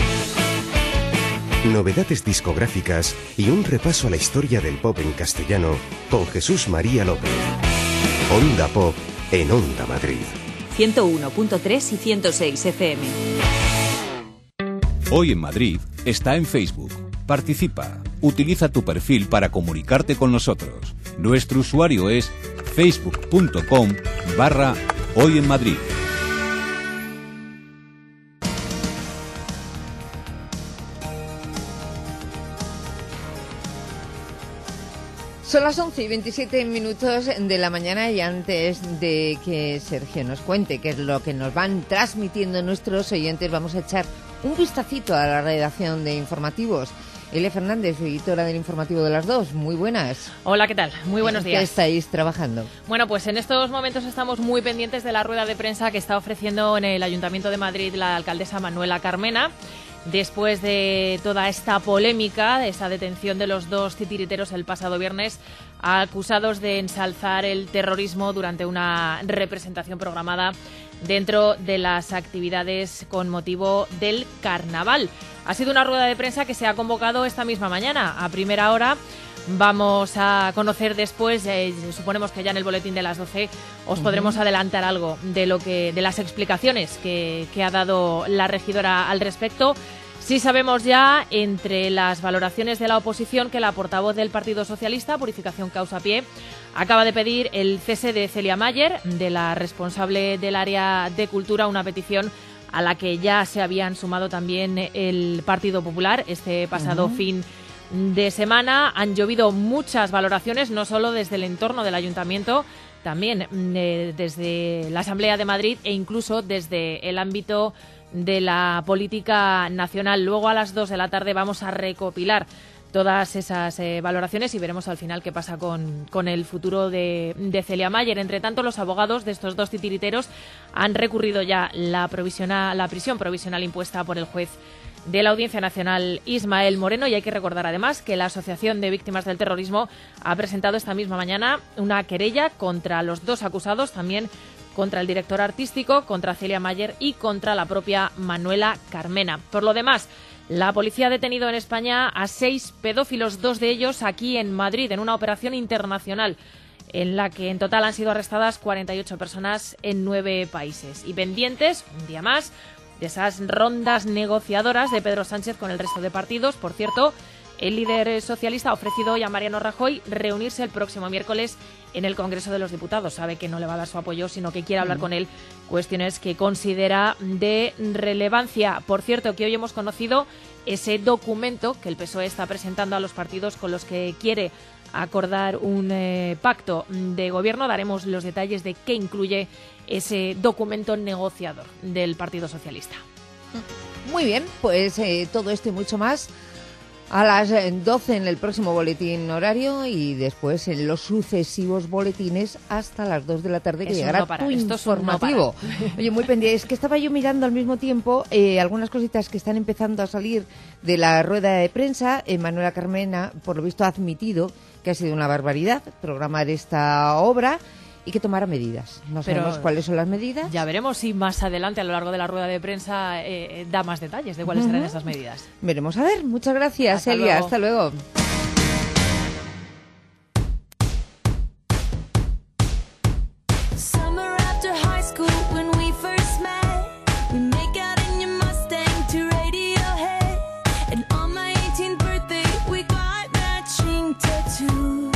Novedades discográficas y un repaso a la historia del pop en castellano con Jesús María López. Onda Pop en Onda Madrid.
ciento uno punto tres y ciento seis F M.
Hoy en Madrid está en Facebook. Participa. Utiliza tu perfil para comunicarte con nosotros. Nuestro usuario es facebook punto com barra Hoy en Madrid.
Son las once y veintisiete minutos de la mañana y antes de que Sergio nos cuente qué es lo que nos van transmitiendo nuestros oyentes, vamos a echar un vistacito a la redacción de informativos. Elia Fernández, editora del informativo de las dos. Muy buenas.
Hola, ¿qué tal? Muy buenos días.
¿Qué estáis trabajando?
Bueno, pues en estos momentos estamos muy pendientes de la rueda de prensa que está ofreciendo en el Ayuntamiento de Madrid la alcaldesa Manuela Carmena. Después de toda esta polémica, de esa detención de los dos titiriteros el pasado viernes, acusados de ensalzar el terrorismo durante una representación programada dentro de las actividades con motivo del carnaval. Ha sido una rueda de prensa que se ha convocado esta misma mañana, a primera hora. Vamos a conocer después, eh, suponemos que ya en el boletín de las doce os uh-huh. podremos adelantar algo de lo que de las explicaciones que, que ha dado la regidora al respecto. Sí sabemos ya, entre las valoraciones de la oposición, que la portavoz del Partido Socialista, Purificación Causapié, acaba de pedir el cese de Celia Mayer, de la responsable del área de Cultura, una petición a la que ya se habían sumado también el Partido Popular este pasado uh-huh. fin de semana. Han llovido muchas valoraciones, no solo desde el entorno del Ayuntamiento, también eh, desde la Asamblea de Madrid e incluso desde el ámbito de la política nacional. Luego a las dos de la tarde vamos a recopilar todas esas eh, valoraciones y veremos al final qué pasa con, con el futuro de, de Celia Mayer. Entre tanto, los abogados de estos dos titiriteros han recurrido ya la, provisional, la prisión provisional impuesta por el juez de la Audiencia Nacional, Ismael Moreno, y hay que recordar además que la Asociación de Víctimas del Terrorismo ha presentado esta misma mañana una querella contra los dos acusados, también contra el director artístico, contra Celia Mayer y contra la propia Manuela Carmena. Por lo demás, la policía ha detenido en España a seis pedófilos, dos de ellos aquí en Madrid, en una operación internacional en la que en total han sido arrestadas cuarenta y ocho personas en nueve países. Y pendientes, un día más, de esas rondas negociadoras de Pedro Sánchez con el resto de partidos. Por cierto, el líder socialista ha ofrecido hoy a Mariano Rajoy reunirse el próximo miércoles en el Congreso de los Diputados. Sabe que no le va a dar su apoyo, sino que quiere hablar con él cuestiones que considera de relevancia. Por cierto, que hoy hemos conocido ese documento que el P S O E está presentando a los partidos con los que quiere acordar un eh, pacto de gobierno. Daremos los detalles de qué incluye ese documento negociador del Partido Socialista.
Muy bien, pues eh, todo esto y mucho más a las doce en el próximo boletín horario y después en los sucesivos boletines hasta las dos de la tarde, que
Eso
llegará
no para,
tu
esto
informativo.
No
Oye, muy pendiente. Es que estaba yo mirando al mismo tiempo eh, algunas cositas que están empezando a salir de la rueda de prensa. Eh, Manuela Carmena, por lo visto, ha admitido que ha sido una barbaridad programar esta obra y que tomara medidas. No
Pero
sabemos cuáles son las medidas.
Ya veremos si más adelante, a lo largo de la rueda de prensa, eh, da más detalles de cuáles
Uh-huh.
serán esas medidas.
Veremos a ver. Muchas gracias,
Hasta
Elia.
luego.
Hasta luego.
Summer after high school when we first met, we make out in your Mustang to Radiohead, and on my eighteenth birthday we got matching tattoos.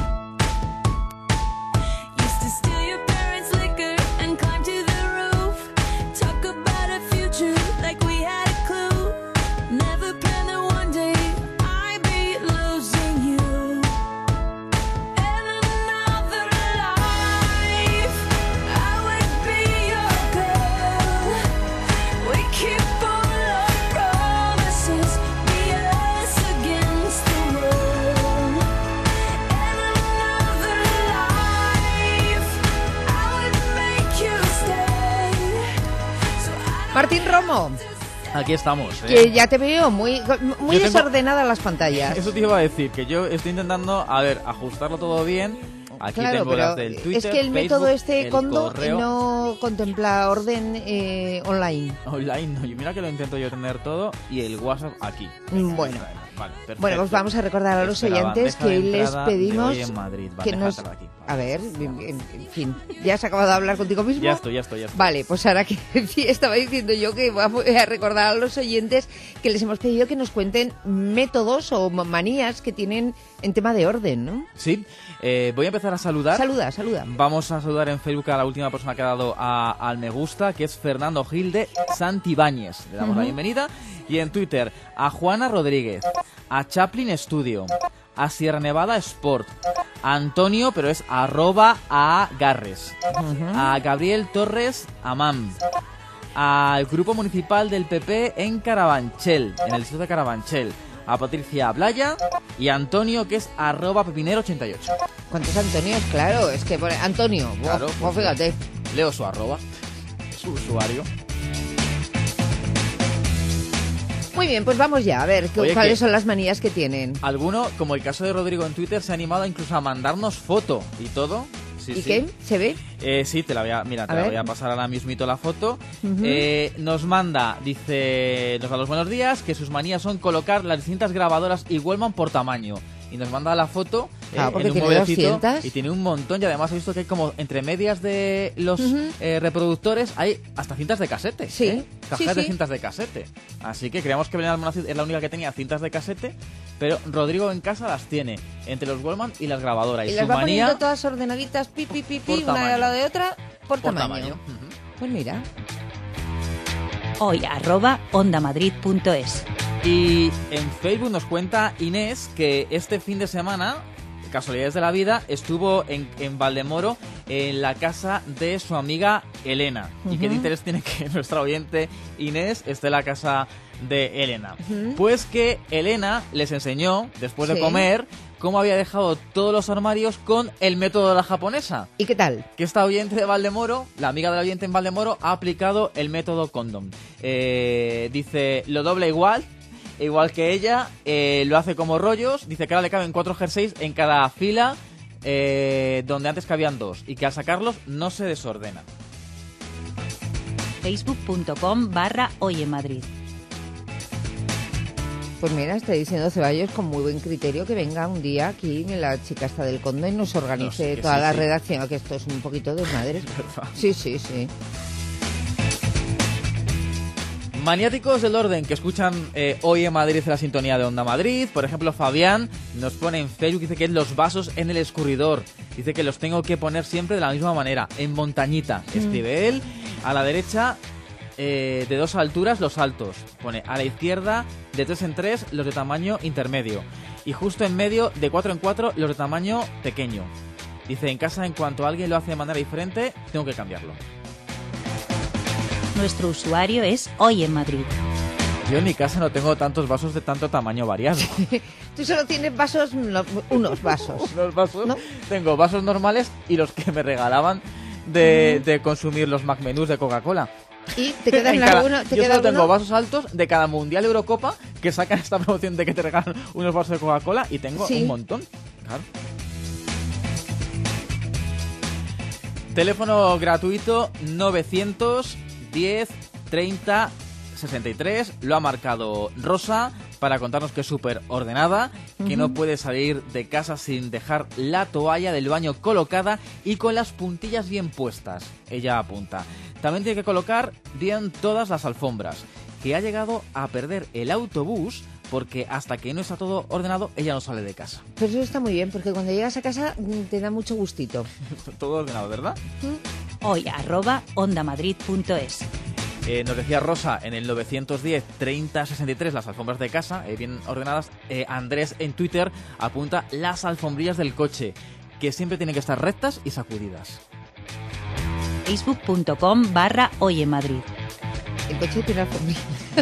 Used to steal your parents' liquor and climb to the roof, talk about a future like we had a clue. Never planned that one day I'd be losing you. In another life, I would be your girl. We keep all our promises, be us against the world. In another life, I would make you stay. So I
Martín Romo,
Aquí estamos. ¿eh?
que ya te veo muy, muy
Yo tengo-
desordenadas las pantallas.
Eso te iba a decir, que yo estoy intentando, a ver, ajustarlo todo bien. Aquí
Claro,
tengo
pero
las del Twitter,
es que el
Facebook,
método este
el
Kondo
correo.
no contempla orden eh, online.
Online, no, yo mira que lo intento yo tener todo y el WhatsApp aquí.
Mm, Bueno.
Vale, perfecto.
Bueno, pues vamos a recordar a los
Esta es la
oyentes
bandeja de
que les
entrada de
pedimos
hoy en Madrid,
que
bandeja
nos...
de entrada aquí.
A ver, en, en- en fin, ¿ya has acabado de hablar contigo mismo?
Ya estoy, ya estoy, ya estoy.
Vale, pues ahora que estaba diciendo yo que vamos a recordar a los oyentes que les hemos pedido que nos cuenten métodos o manías que tienen en tema de orden, ¿no?
Sí, eh, voy a empezar a saludar.
Saluda, saluda.
Vamos a saludar en Facebook a la última persona que ha dado a- al me gusta, que es Fernando Gil de Santibáñez. Le damos la
Ujú.
bienvenida. Y en Twitter a Juana Rodríguez, a Chaplin Studio, a Sierra Nevada Sport, a Antonio, pero es arroba a Garres, a Gabriel Torres Amam, al Grupo Municipal del P P en Carabanchel, en el distrito de Carabanchel, a Patricia Blaya y a Antonio, que es arroba pepinero ochenta y ocho.
¿Cuántos Antonios? Claro, es que pone Antonio, buah,
Claro,
buah, fíjate.
Leo su arroba, su usuario.
Muy bien, pues vamos ya a ver ¿qué-
Oye,
cuáles
que-
son las manías que tienen.
Alguno, como el caso de Rodrigo en Twitter, se ha animado incluso a mandarnos foto y todo. Sí,
¿Y
sí.
qué? ¿Se ve?
Eh, sí, te la voy a, mira, te
A
la
ver.
voy a pasar ahora mismito la foto.
Ujú.
Eh, nos manda, dice, nos da los buenos días, que sus manías son colocar las distintas grabadoras y Wellman por tamaño. Y nos manda la foto eh,
Claro, porque
en un
tiene
mueblecito
doscientas.
y tiene un montón. Y además he visto que hay como entre medias de los
Ujú.
eh, reproductores hay hasta cintas de casete.
Sí,
¿eh? Cajas
sí,
de
sí.
cintas de casete. Así que creíamos que Belén Almonacid es la única que tenía cintas de casete, pero Rodrigo en casa las tiene entre los Wellman y las grabadoras. Y,
Y
su
las va
manía
poniendo todas ordenaditas, pi, pi, pi, pi,
Por
una
tamaño.
al lado de otra, por,
por
tamaño.
tamaño.
Pues mira.
Hoy arroba ondamadrid punto es.
Y en Facebook nos cuenta Inés que este fin de semana, casualidades de la vida, estuvo en, en Valdemoro en la casa de su amiga Elena. ¿Y qué
Ujú.
interés tiene que nuestra oyente Inés esté en la casa de Elena.
¿Mm?
Pues que Elena les enseñó, después
Sí.
de comer, cómo había dejado todos los armarios con el método de la japonesa.
¿Y qué tal?
Que esta oyente de Valdemoro, la amiga del oyente en Valdemoro, ha aplicado el método condom. Eh, dice, lo dobla igual, igual que ella, eh, lo hace como rollos, dice que ahora le caben cuatro jerseys en cada fila, eh, donde antes cabían dos, y que al sacarlos no se desordena.
Facebook.com barra Hoy en Madrid.
Pues mira, está diciendo Ceballos con muy buen criterio que venga un día aquí la chica esta del Condom y nos organice
No, sí, que
toda
sí,
la
sí.
redacción, que esto es un poquito desmadre. Sí, sí, sí.
Maniáticos del orden que escuchan eh, Hoy en Madrid en la sintonía de Onda Madrid. Por ejemplo, Fabián nos pone en Facebook, dice que es los vasos en el escurridor. Dice que los tengo que poner siempre de la misma manera, en montañita.
Mm.
Escribe él. A la derecha, eh, de dos alturas, los altos. Pone a la izquierda, de tres en tres, los de tamaño intermedio. Y justo en medio, de cuatro en cuatro, los de tamaño pequeño. Dice, en casa, en cuanto alguien lo hace de manera diferente, tengo que cambiarlo.
Nuestro usuario es Hoy en Madrid.
Yo en mi casa no tengo tantos vasos de tanto tamaño variado.
Tú solo tienes vasos, no, unos vasos.
Unos vasos. Tengo vasos normales y los que me regalaban de,
Ujú.
de consumir los McMenús de Coca-Cola.
¿Y te quedan
En cada-
alguno? ¿Te
yo
queda
solo tengo
alguno?
vasos altos de cada Mundial Eurocopa que sacan esta promoción de que te regalan unos vasos de Coca-Cola y tengo
Sí.
un montón. Claro. Teléfono gratuito novecientos diez treinta sesenta y tres. Lo ha marcado Rosa para contarnos que es súper ordenada, que
Ujú.
no puede salir de casa sin dejar la toalla del baño colocada y con las puntillas bien puestas. Ella apunta. También tiene que colocar bien todas las alfombras, que ha llegado a perder el autobús porque hasta que no está todo ordenado, ella no sale de casa.
Pero eso está muy bien, porque cuando llegas a casa mm, te da mucho gustito.
Todo ordenado, ¿verdad?
Hoy arroba ondamadrid.es.
Eh, nos decía Rosa en el novecientos diez treinta sesenta y tres las alfombras de casa, eh, bien ordenadas. Eh, Andrés en Twitter apunta las alfombrillas del coche, que siempre tienen que estar rectas y sacudidas.
Facebook.com barra Hoy en Madrid.
El coche tiene alfombrillas.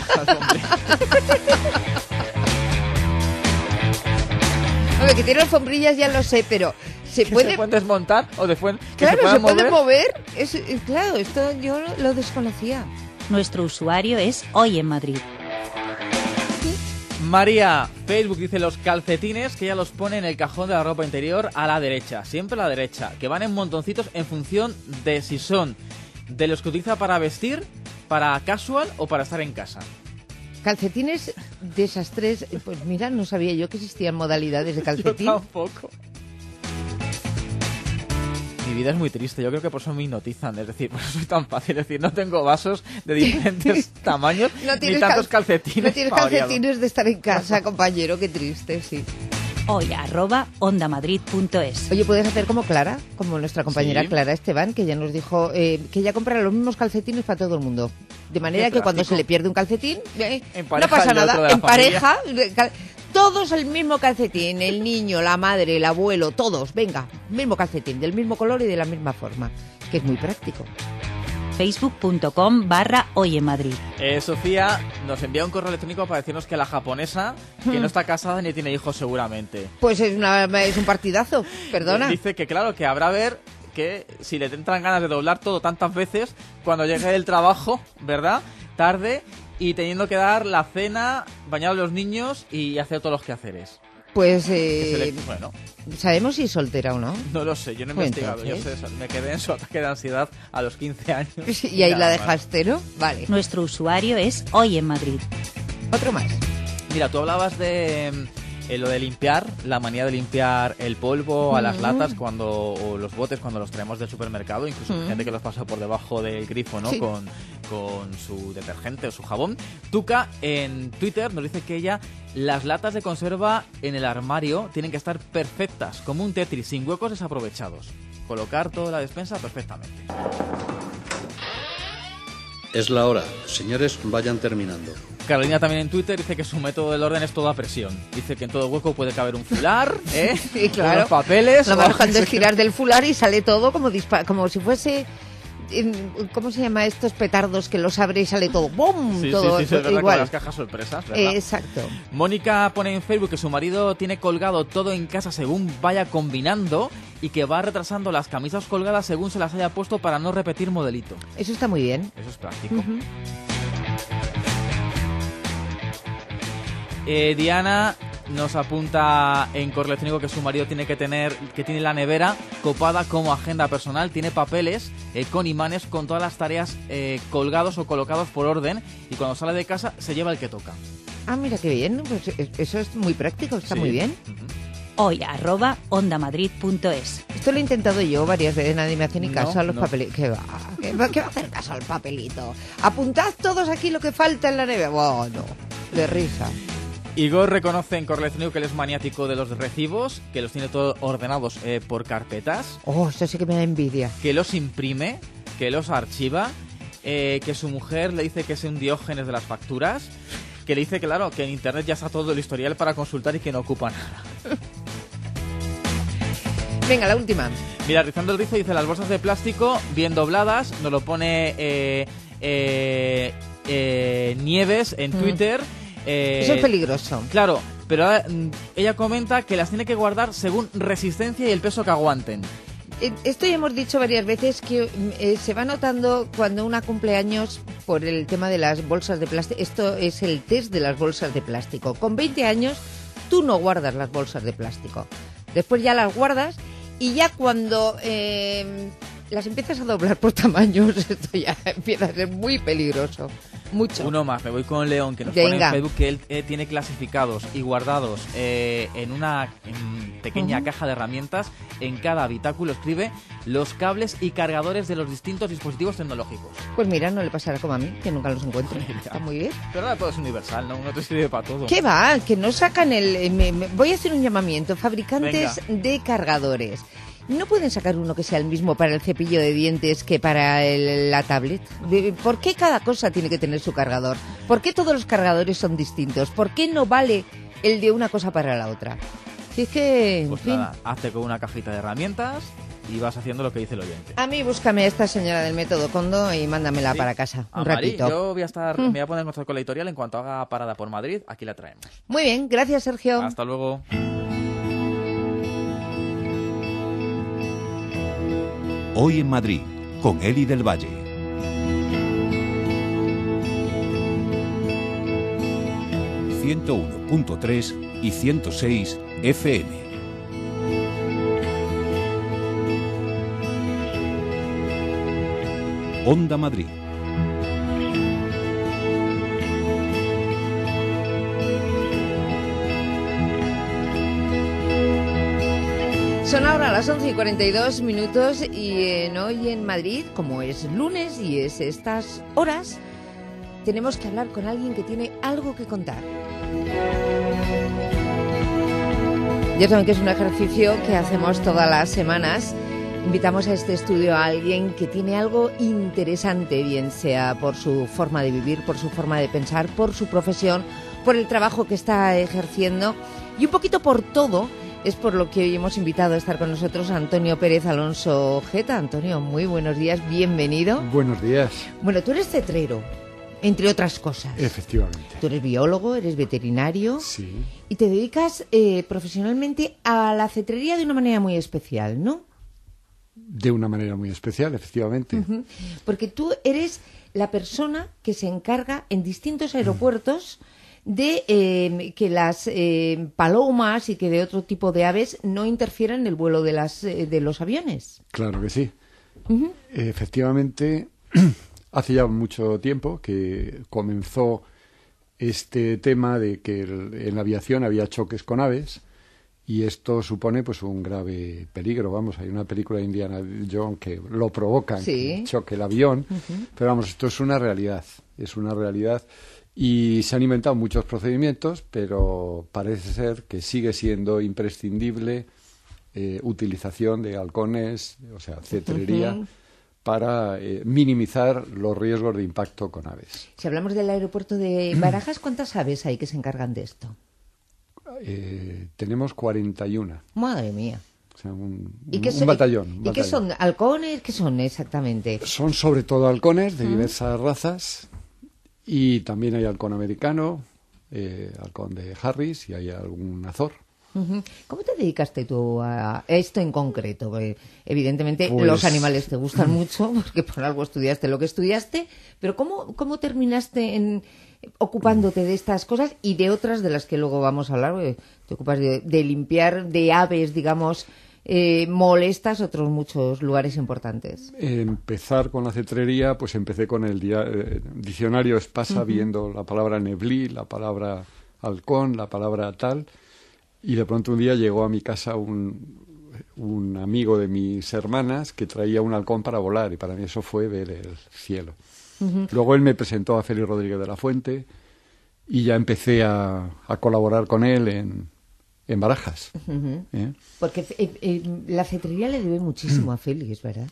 Hombre, que tiene alfombrillas ya lo sé, pero se
¿Que
puede...
se pueden desmontar o de fuen- que
Claro,
se
se,
puedan
puede
mover?
mover. Es, eh, claro, esto yo lo, lo desconocía.
Nuestro usuario es Hoy en Madrid.
María, Facebook dice los calcetines que ella los pone en el cajón de la ropa interior a la derecha, siempre a la derecha, que van en montoncitos en función de si son de los que utiliza para vestir, para casual o para estar en casa.
Calcetines de esas tres, pues mira, no sabía yo que existían modalidades de calcetín.
Yo tampoco. Mi vida es muy triste, yo creo que por eso me hipnotizan, es decir, por eso soy tan fácil, es decir, no tengo vasos de diferentes tamaños,
No
ni
tienes
tantos
cal-
calcetines.
No tienes
pa' variado.
calcetines de estar en casa, compañero, qué triste, sí.
Hoy arroba ondamadrid.es.
Oye, puedes hacer como Clara, como nuestra compañera
Sí.
Clara Esteban, que ya nos dijo eh, que ella compra los mismos calcetines para todo el mundo. De manera
Qué
que cuando
práctico.
se le pierde un calcetín, eh, no
Empareja
pasa
el otro
nada.
de la
En
familia.
pareja, eh, cal- todos el mismo calcetín, el niño, la madre, el abuelo, todos, venga, mismo calcetín, del mismo color y de la misma forma, que es muy práctico.
Facebook.com barra Hoy en Madrid.
Eh, Sofía nos envía un correo electrónico para decirnos que la japonesa, que
Hmm.
no está casada ni tiene hijos seguramente.
Pues es, una, es un partidazo, perdona.
Dice que claro, que habrá ver que si le entran ganas de doblar todo tantas veces cuando llegue del trabajo, ¿verdad? Tarde y teniendo que dar la cena, bañar a los niños y hacer todos los quehaceres.
Pues,
Que se
eh,
le- bueno,
¿sabemos si es soltera o no?
no lo sé, yo no he
Pues
investigado, yo sé
entonces.
eso, me quedé en su ataque de ansiedad a los quince años.
Y ahí la
nada más.
dejaste, ¿no? Vale.
Nuestro usuario es Hoy en Madrid.
Otro más.
Mira, tú hablabas de mm, eh, lo de limpiar, la manía de limpiar el polvo a las
Ujú.
latas cuando o los botes cuando los traemos del supermercado, incluso hay
Ujú.
gente que los pasa por debajo del grifo, ¿no?
Sí.
Con, con su detergente o su jabón. Tuca en Twitter nos dice que ella las latas de conserva en el armario tienen que estar perfectas, como un Tetris, sin huecos desaprovechados. Colocar toda la despensa perfectamente.
Es la hora. Señores, vayan terminando.
Carolina también en Twitter dice que su método del orden es todo a presión. Dice que en todo hueco puede caber un fular, ¿eh?
Sí, claro.
Unos papeles.
Lo
o-
malo cuando es tirar del fular y sale todo como dispa- como si fuese en- ¿cómo se llama estos petardos que los abre y sale todo? ¡Bum!
Sí,
todo
sí, sí, es verdad,
igual.
con las cajas sorpresas, ¿verdad?
Eh, exacto.
Mónica pone en Facebook que su marido tiene colgado todo en casa según vaya combinando y que va retrasando las camisas colgadas según se las haya puesto para no repetir modelito.
Eso está muy bien.
Eso es práctico.
Ujú.
Eh, Diana nos apunta en correo electrónico que su marido tiene que tener, que tiene la nevera copada como agenda personal, tiene papeles eh, con imanes con todas las tareas eh, colgados o colocados por orden y cuando sale de casa se lleva el que toca.
Ah, mira qué bien. Pues eh, eso es muy práctico, está
Sí.
muy bien.
Hoy arroba ondamadrid punto es.
Esto lo he intentado yo varias veces, nadie me hace ni
No,
caso a los
no.
papelitos. ¿Qué va? ¿Qué va? ¿Qué va a hacer caso al papelito? Apuntad todos aquí lo que falta en la nevera. Bueno, de risa.
Igor reconoce en correo electrónico que él es maniático de los recibos, que los tiene todos ordenados eh, por carpetas,
Oh, esto sí que me da envidia.
que los imprime, que los archiva, eh, que su mujer le dice que es un diógenes de las facturas, que le dice, claro, que en internet ya está todo el historial para consultar y que no ocupa nada.
Venga, la última.
Mira, Rizando el Rizo dice las bolsas de plástico bien dobladas, nos lo pone eh, eh, eh, Nieves en
Mm.
Twitter. eh,
Eso es peligroso.
Claro, pero ahora, mm, ella comenta que las tiene que guardar según resistencia y el peso que aguanten.
Eh, Esto ya hemos dicho varias veces que mm, eh, se va notando cuando una cumpleaños por el tema de las bolsas de plástico. Esto es el test de las bolsas de plástico. Con veinte años tú no guardas las bolsas de plástico. Después ya las guardas y ya cuando eh, las empiezas a doblar por tamaños, esto ya empieza a ser muy peligroso. Mucho.
Uno más, me voy con León, que nos pone
Venga.
en Facebook que él eh, tiene clasificados y guardados eh, en una en pequeña
Ujú.
caja de herramientas. En cada habitáculo escribe los cables y cargadores de los distintos dispositivos tecnológicos.
Pues mira, no le pasará como a mí, que nunca los encuentro. Está muy bien.
Pero ahora todo es universal, ¿no? Uno te sirve para todo.
¿Qué va? Que no sacan el... eh, me- me- voy a hacer un llamamiento. Fabricantes
Venga.
de cargadores. ¿No pueden sacar uno que sea el mismo para el cepillo de dientes que para el- la tablet? De- ¿Por qué cada cosa tiene que tener su cargador? ¿Por qué todos los cargadores son distintos? ¿Por qué no vale el de una cosa para la otra? Si es que, en
Pues
fin...
nada, hazte con una cajita de herramientas y vas haciendo lo que dice el oyente.
A mí búscame a esta señora del método Kondo y mándamela
Sí.
para casa
A
un
Mari,
ratito.
yo voy a estar,
Mm.
me voy a poner en contacto con la editorial en cuanto haga parada por Madrid, aquí la traemos.
Muy bien, gracias Sergio.
Hasta luego.
Hoy en Madrid, con Eli del Valle. ciento uno punto tres y ciento seis F M. Onda Madrid.
Son ahora las once y cuarenta y dos minutos y en hoy en Madrid, como es lunes y es estas horas, tenemos que hablar con alguien que tiene algo que contar. Ya saben que es un ejercicio que hacemos todas las semanas. Invitamos a este estudio a alguien que tiene algo interesante, bien sea por su forma de vivir, por su forma de pensar, por su profesión, por el trabajo que está ejerciendo y un poquito por todo. Es por lo que hoy hemos invitado a estar con nosotros a Antonio Pérez Alonso Jeta. Antonio, muy buenos días, bienvenido.
Buenos días.
Bueno, tú eres cetrero, entre otras cosas.
Efectivamente.
Tú eres biólogo, eres veterinario
Sí.
y te dedicas eh, profesionalmente a la cetrería de una manera muy especial, ¿no?
De una manera muy especial, efectivamente.
Ujú. Porque tú eres la persona que se encarga en distintos aeropuertos de eh, que las eh, palomas y que de otro tipo de aves no interfieran en el vuelo de, las, eh, de los aviones.
Claro que sí.
Ujú.
Efectivamente, hace ya mucho tiempo que comenzó este tema de que el- en la aviación había choques con aves y esto supone pues un grave peligro. Vamos, hay una película de Indiana Jones que lo provoca,
Sí.
que choque el avión,
Ujú.
pero vamos, esto es una realidad, es una realidad. Y se han inventado muchos procedimientos, pero parece ser que sigue siendo imprescindible eh, utilización de halcones, o sea, cetrería,
Ujú.
para eh, minimizar los riesgos de impacto con aves.
Si hablamos del aeropuerto de Barajas, ¿cuántas aves hay que se encargan de esto?
Eh, tenemos cuarenta y uno.
Madre mía.
O sea, un,
¿Y
un,
qué
un
son,
batallón.
¿Y
un
qué
batallón.
son? ¿Halcones? ¿Qué son exactamente?
Son sobre todo halcones de
Mm.
diversas razas y también hay halcón americano, eh, halcón de Harris y hay algún azor.
Ujú. ¿Cómo te dedicaste tú a esto en concreto? Porque evidentemente
Pues-
los animales te gustan mucho, porque por algo estudiaste lo que estudiaste, pero ¿cómo, cómo terminaste en ocupándote de estas cosas y de otras de las que luego vamos a hablar? Porque te ocupas de, de limpiar de aves, digamos, eh, molestas otros muchos lugares importantes.
Empezar con la cetrería, pues empecé con el dia- eh, diccionario Espasa,
Ujú.
viendo la palabra neblí, la palabra halcón, la palabra tal, y de pronto un día llegó a mi casa un, un amigo de mis hermanas que traía un halcón para volar, y para mí eso fue ver el cielo.
Ujú.
Luego él me presentó a Félix Rodríguez de la Fuente y ya empecé a, a colaborar con él en, en Barajas.
Ujú.
¿eh?
Porque eh, eh, la cetrería le debe muchísimo a Félix, ¿verdad?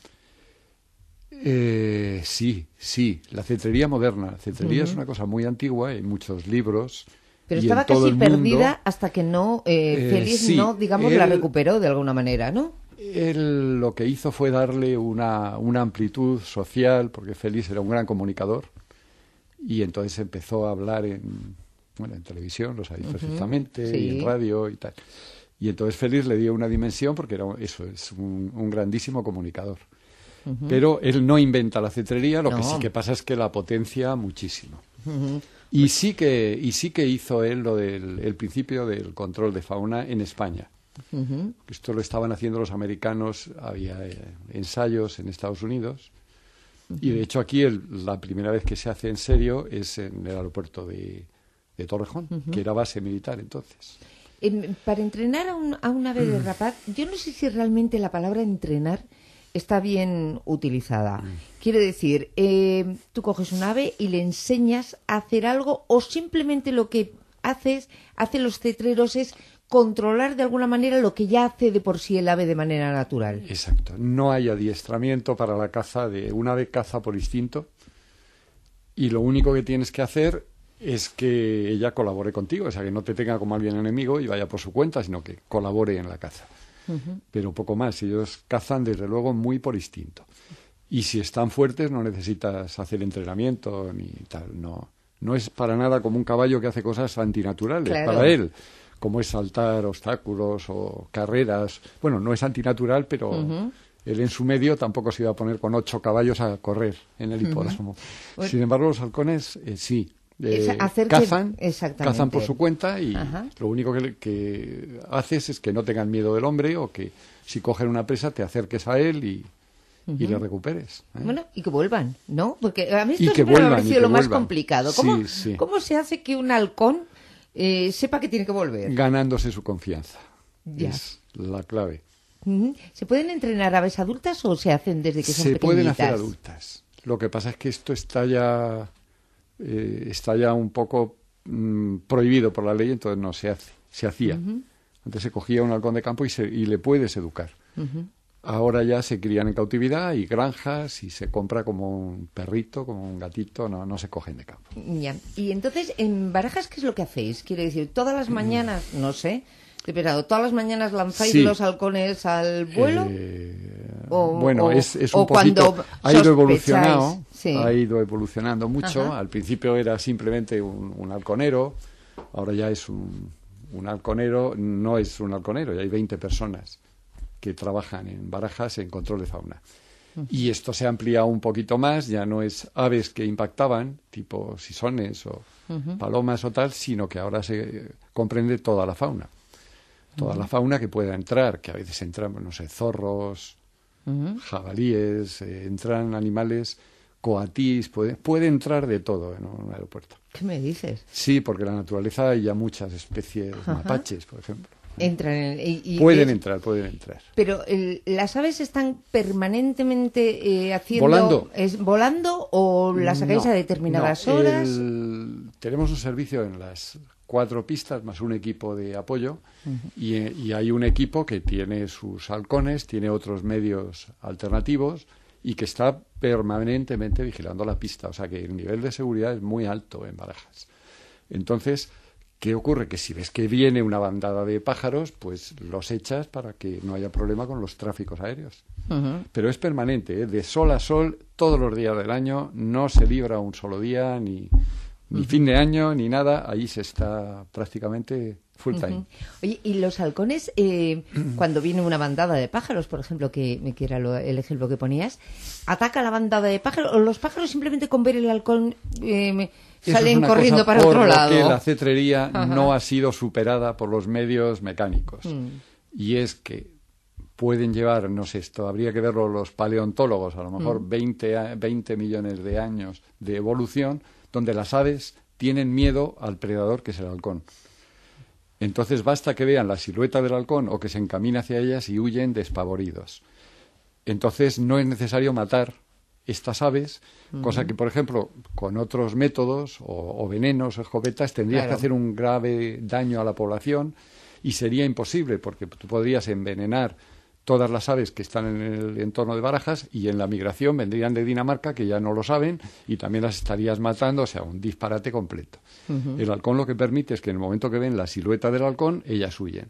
Eh, sí, sí, la cetrería moderna. La cetrería
Ujú.
es una cosa muy antigua, hay muchos libros.
Pero
y
estaba
en todo
casi
el mundo,
perdida hasta que no, eh,
Eh,
Félix
sí,
no, digamos, la
él-
recuperó de alguna manera, ¿no?
Él lo que hizo fue darle una, una amplitud social, porque Félix era un gran comunicador, y entonces empezó a hablar en, bueno, en televisión, lo sabéis
Ujú,
perfectamente,
sí.
y en radio y tal. Y entonces Félix le dio una dimensión, porque era eso, es un, un grandísimo comunicador.
Ujú.
Pero él no inventa la cetrería, lo que
No.
sí que pasa es que la potencia muchísimo.
Ujú.
Y sí que, y sí que hizo él lo del el principio del control de fauna en España.
Ujú.
Esto lo estaban haciendo los americanos, había eh, ensayos en Estados Unidos. Y de hecho aquí el- la primera vez que se hace en serio es en el aeropuerto de, de Torrejón,
Ujú.
que era base militar entonces.
En- para entrenar a un, a un ave de rapaz, yo no sé si realmente la palabra entrenar está bien utilizada. Quiere decir, eh, tú coges un ave y le enseñas a hacer algo o simplemente lo que haces, hacen los cetreros es controlar de alguna manera lo que ya hace de por sí el ave de manera natural.
Exacto. No hay adiestramiento para la caza de un ave, caza por instinto, y lo único que tienes que hacer es que ella colabore contigo, o sea, que no te tenga como alguien enemigo y vaya por su cuenta, sino que colabore en la caza.
Ujú.
Pero poco más. Ellos cazan, desde luego, muy por instinto. Y si están fuertes, no necesitas hacer entrenamiento ni tal. No, no es para nada como un caballo que hace cosas antinaturales
Claro.
para él, como es saltar obstáculos o carreras. Bueno, no es antinatural, pero
Ujú.
él en su medio tampoco se iba a poner con ocho caballos a correr en el
Ujú.
hipódromo.
Bueno.
Sin embargo, los halcones, eh, sí.
Es
Eh,
hacer que-
cazan,
exactamente.
cazan por su cuenta y
Ajá.
lo único que, le- que haces es que no tengan miedo del hombre o que si cogen una presa te acerques a él y, y
Ujú.
le recuperes. ¿eh?
Bueno, y que vuelvan, ¿no? Porque a mí
Y
esto
que
siempre me ha
vuelvan, y
parecido
que
lo más
vuelvan.
complicado. ¿Cómo,
Sí, sí.
¿Cómo se hace que un halcón eh, sepa que tiene que volver?
Ganándose su confianza.
Ya.
Es la clave.
Ujú. ¿Se pueden entrenar aves adultas o se hacen desde que son
Se pueden hacer
pequeñitas?
adultas. Lo que pasa es que esto está ya, eh, está ya un poco mm, prohibido por la ley, entonces no se hace. Se hacía.
Ujú.
Antes se cogía un halcón de campo y, se, y le puedes educar.
Ujú.
Ahora ya se crían en cautividad y granjas y se compra como un perrito, como un gatito, no, no se cogen de campo.
Ya. Y entonces, en Barajas, ¿qué es lo que hacéis? Quiero decir, todas las mañanas, no sé, he pensado, ¿todas las mañanas lanzáis
Sí.
los halcones al vuelo?
Eh,
O-
bueno,
o-
es, es
o
un poquito,
cuando
ha ido
sospecháis,
evolucionado,
sí.
ha ido evolucionando mucho.
Ajá.
Al principio era simplemente un, un halconero, ahora ya es un, un halconero, no es un halconero, ya hay veinte personas que trabajan en Barajas en control de fauna. Y esto se ha ampliado un poquito más, ya no es aves que impactaban, tipo sisones o
Ujú.
palomas o tal, sino que ahora se comprende toda la fauna. Toda
Ujú.
la fauna que pueda entrar, que a veces entran, no sé, zorros,
Ujú.
jabalíes, eh, entran animales, coatís, puede, puede entrar de todo en un aeropuerto.
¿Qué me dices?
Sí, porque en la naturaleza hay ya muchas especies,
Ajá.
mapaches, por ejemplo.
Entran en- y- y
Pueden
es-
entrar, pueden entrar.
Pero el- las aves están permanentemente eh, haciendo...
Volando.
¿Es volando o las sacáis
No,
a determinadas
no,
horas?
el- tenemos un servicio en las cuatro pistas más un equipo de apoyo
Ujú.
y, eh, y hay un equipo que tiene sus halcones, tiene otros medios alternativos y que está permanentemente vigilando la pista. O sea que el nivel de seguridad es muy alto en Barajas. Entonces, ¿Qué ocurre? Que si ves que viene una bandada de pájaros, pues los echas para que no haya problema con los tráficos aéreos.
Ujú.
Pero es permanente, ¿eh? De sol a sol, todos los días del año, no se libra un solo día, ni, ni
Ujú.
fin de año, ni nada. Ahí se está prácticamente full time.
Ujú. Oye, ¿y los halcones, eh, cuando viene una bandada de pájaros, por ejemplo, que, que era lo- el ejemplo que ponías, ataca la bandada de pájaros, o los pájaros simplemente con ver el halcón eh,
Eso es
salen
una
corriendo
cosa
para
por
otro
lo
lado?
que la cetrería
Ajá.
no ha sido superada por los medios mecánicos.
Mm.
Y es que pueden llevar, no sé, esto habría que verlo los paleontólogos, a lo mejor
Mm.
veinte, a- veinte millones de años de evolución, donde las aves tienen miedo al predador que es el halcón. Entonces basta que vean la silueta del halcón o que se encamina hacia ellas y huyen despavoridos. Entonces no es necesario matar estas aves,
Ujú.
cosa que, por ejemplo, con otros métodos o, o venenos o escopetas tendrías
Claro.
que hacer un grave daño a la población y sería imposible porque tú podrías envenenar todas las aves que están en el entorno de Barajas y en la migración vendrían de Dinamarca, que ya no lo saben, y también las estarías matando, o sea, un disparate completo.
Ujú.
El halcón lo que permite es que en el momento que ven la silueta del halcón, ellas huyen.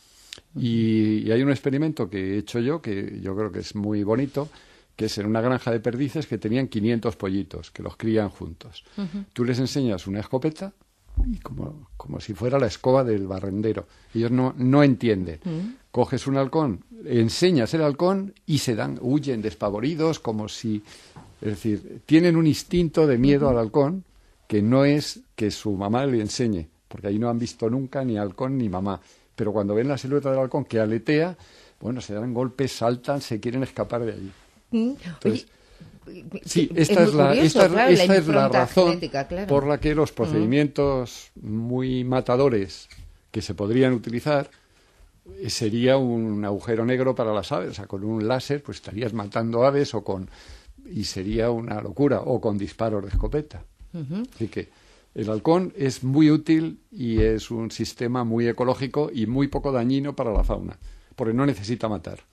Y, y hay un experimento que he hecho yo, que yo creo que es muy bonito, que es en una granja de perdices que tenían quinientos pollitos, que los crían juntos.
Ujú.
Tú les enseñas una escopeta y como, como si fuera la escoba del barrendero. Ellos no, no entienden.
Mm.
Coges un halcón, enseñas el halcón y se dan, huyen despavoridos, como si... Es decir, tienen un instinto de miedo al halcón que no es que su mamá le enseñe, porque ahí no han visto nunca ni halcón ni mamá. Pero cuando ven la silueta del halcón que aletea, bueno, se dan golpes, saltan, se quieren escapar de allí.
Mm.
Entonces,
Oye,
sí,
es
esta es,
muy
la,
curioso,
esta, es-
claro,
esta
la
es la
impronta
razón
genética, claro.
por la que los procedimientos muy matadores que se podrían utilizar eh, sería un agujero negro para las aves. O sea, con un láser pues estarías matando aves o con y sería una locura, o con disparos de escopeta.
Ujú.
Así que el halcón es muy útil y es un sistema muy ecológico y muy poco dañino para la fauna, porque no necesita matar,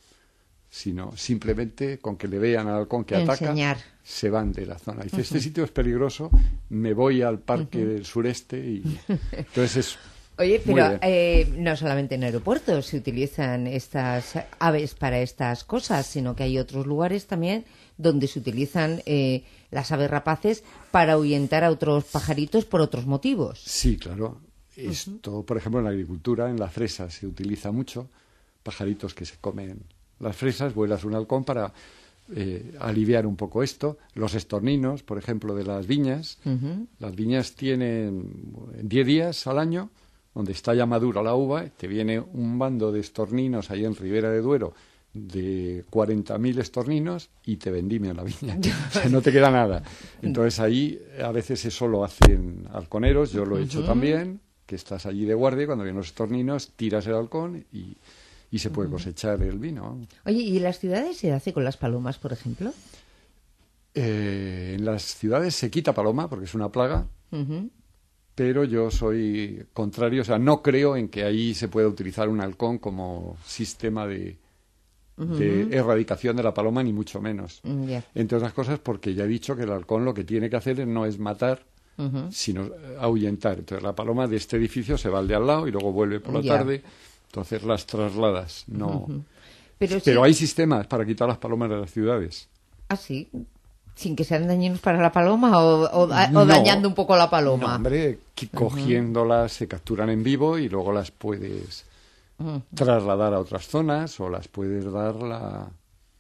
sino simplemente con que le vean al halcón que
Enseñar.
ataca, se van de la zona. Dice,
Ujú.
este sitio es peligroso, me voy al parque
Ujú.
del sureste y entonces es
Oye,
muy
pero
bien.
eh, no solamente en aeropuertos se utilizan estas aves para estas cosas, sino que hay otros lugares también donde se utilizan eh, las aves rapaces para ahuyentar a otros pajaritos por otros motivos.
Sí, claro. Esto, por ejemplo, en la agricultura, en la fresa se utiliza mucho, pajaritos que se comen las fresas, vuelas un halcón para eh, aliviar un poco esto. Los estorninos, por ejemplo, de las viñas.
Ujú.
Las viñas tienen diez días al año, donde está ya madura la uva, te viene un bando de estorninos ahí en Ribera de Duero, de cuarenta mil estorninos, y te vendimian la viña. O sea, no te queda nada. Entonces ahí a veces eso lo hacen halconeros, yo lo he hecho
Ujú.
también, que estás allí de guardia, cuando vienen los estorninos, tiras el halcón y, y se puede
Ujú.
cosechar el vino.
Oye, ¿y en las ciudades se hace con las palomas, por ejemplo?
Eh, en las ciudades se quita paloma, porque es una plaga,
Ujú.
pero yo soy contrario, o sea, no creo en que ahí se pueda utilizar un halcón como sistema de, de
Ujú.
erradicación de la paloma, ni mucho menos.
Mm, ya.
Entre otras cosas porque ya he dicho que el halcón lo que tiene que hacer no es matar,
Ujú.
sino eh, ahuyentar. Entonces la paloma de este edificio se va al de al lado y luego vuelve por la
Ya.
tarde, entonces las trasladas. No.
Ujú. Pero,
Pero
sí-
hay sistemas para quitar las palomas de las ciudades.
Ah, sí. Sin que sean dañinos para la paloma o, o, o
No.
dañando un poco la paloma.
No, hombre, que
Ujú.
cogiéndolas se capturan en vivo y luego las puedes
Ujú.
trasladar a otras zonas o las puedes dar la,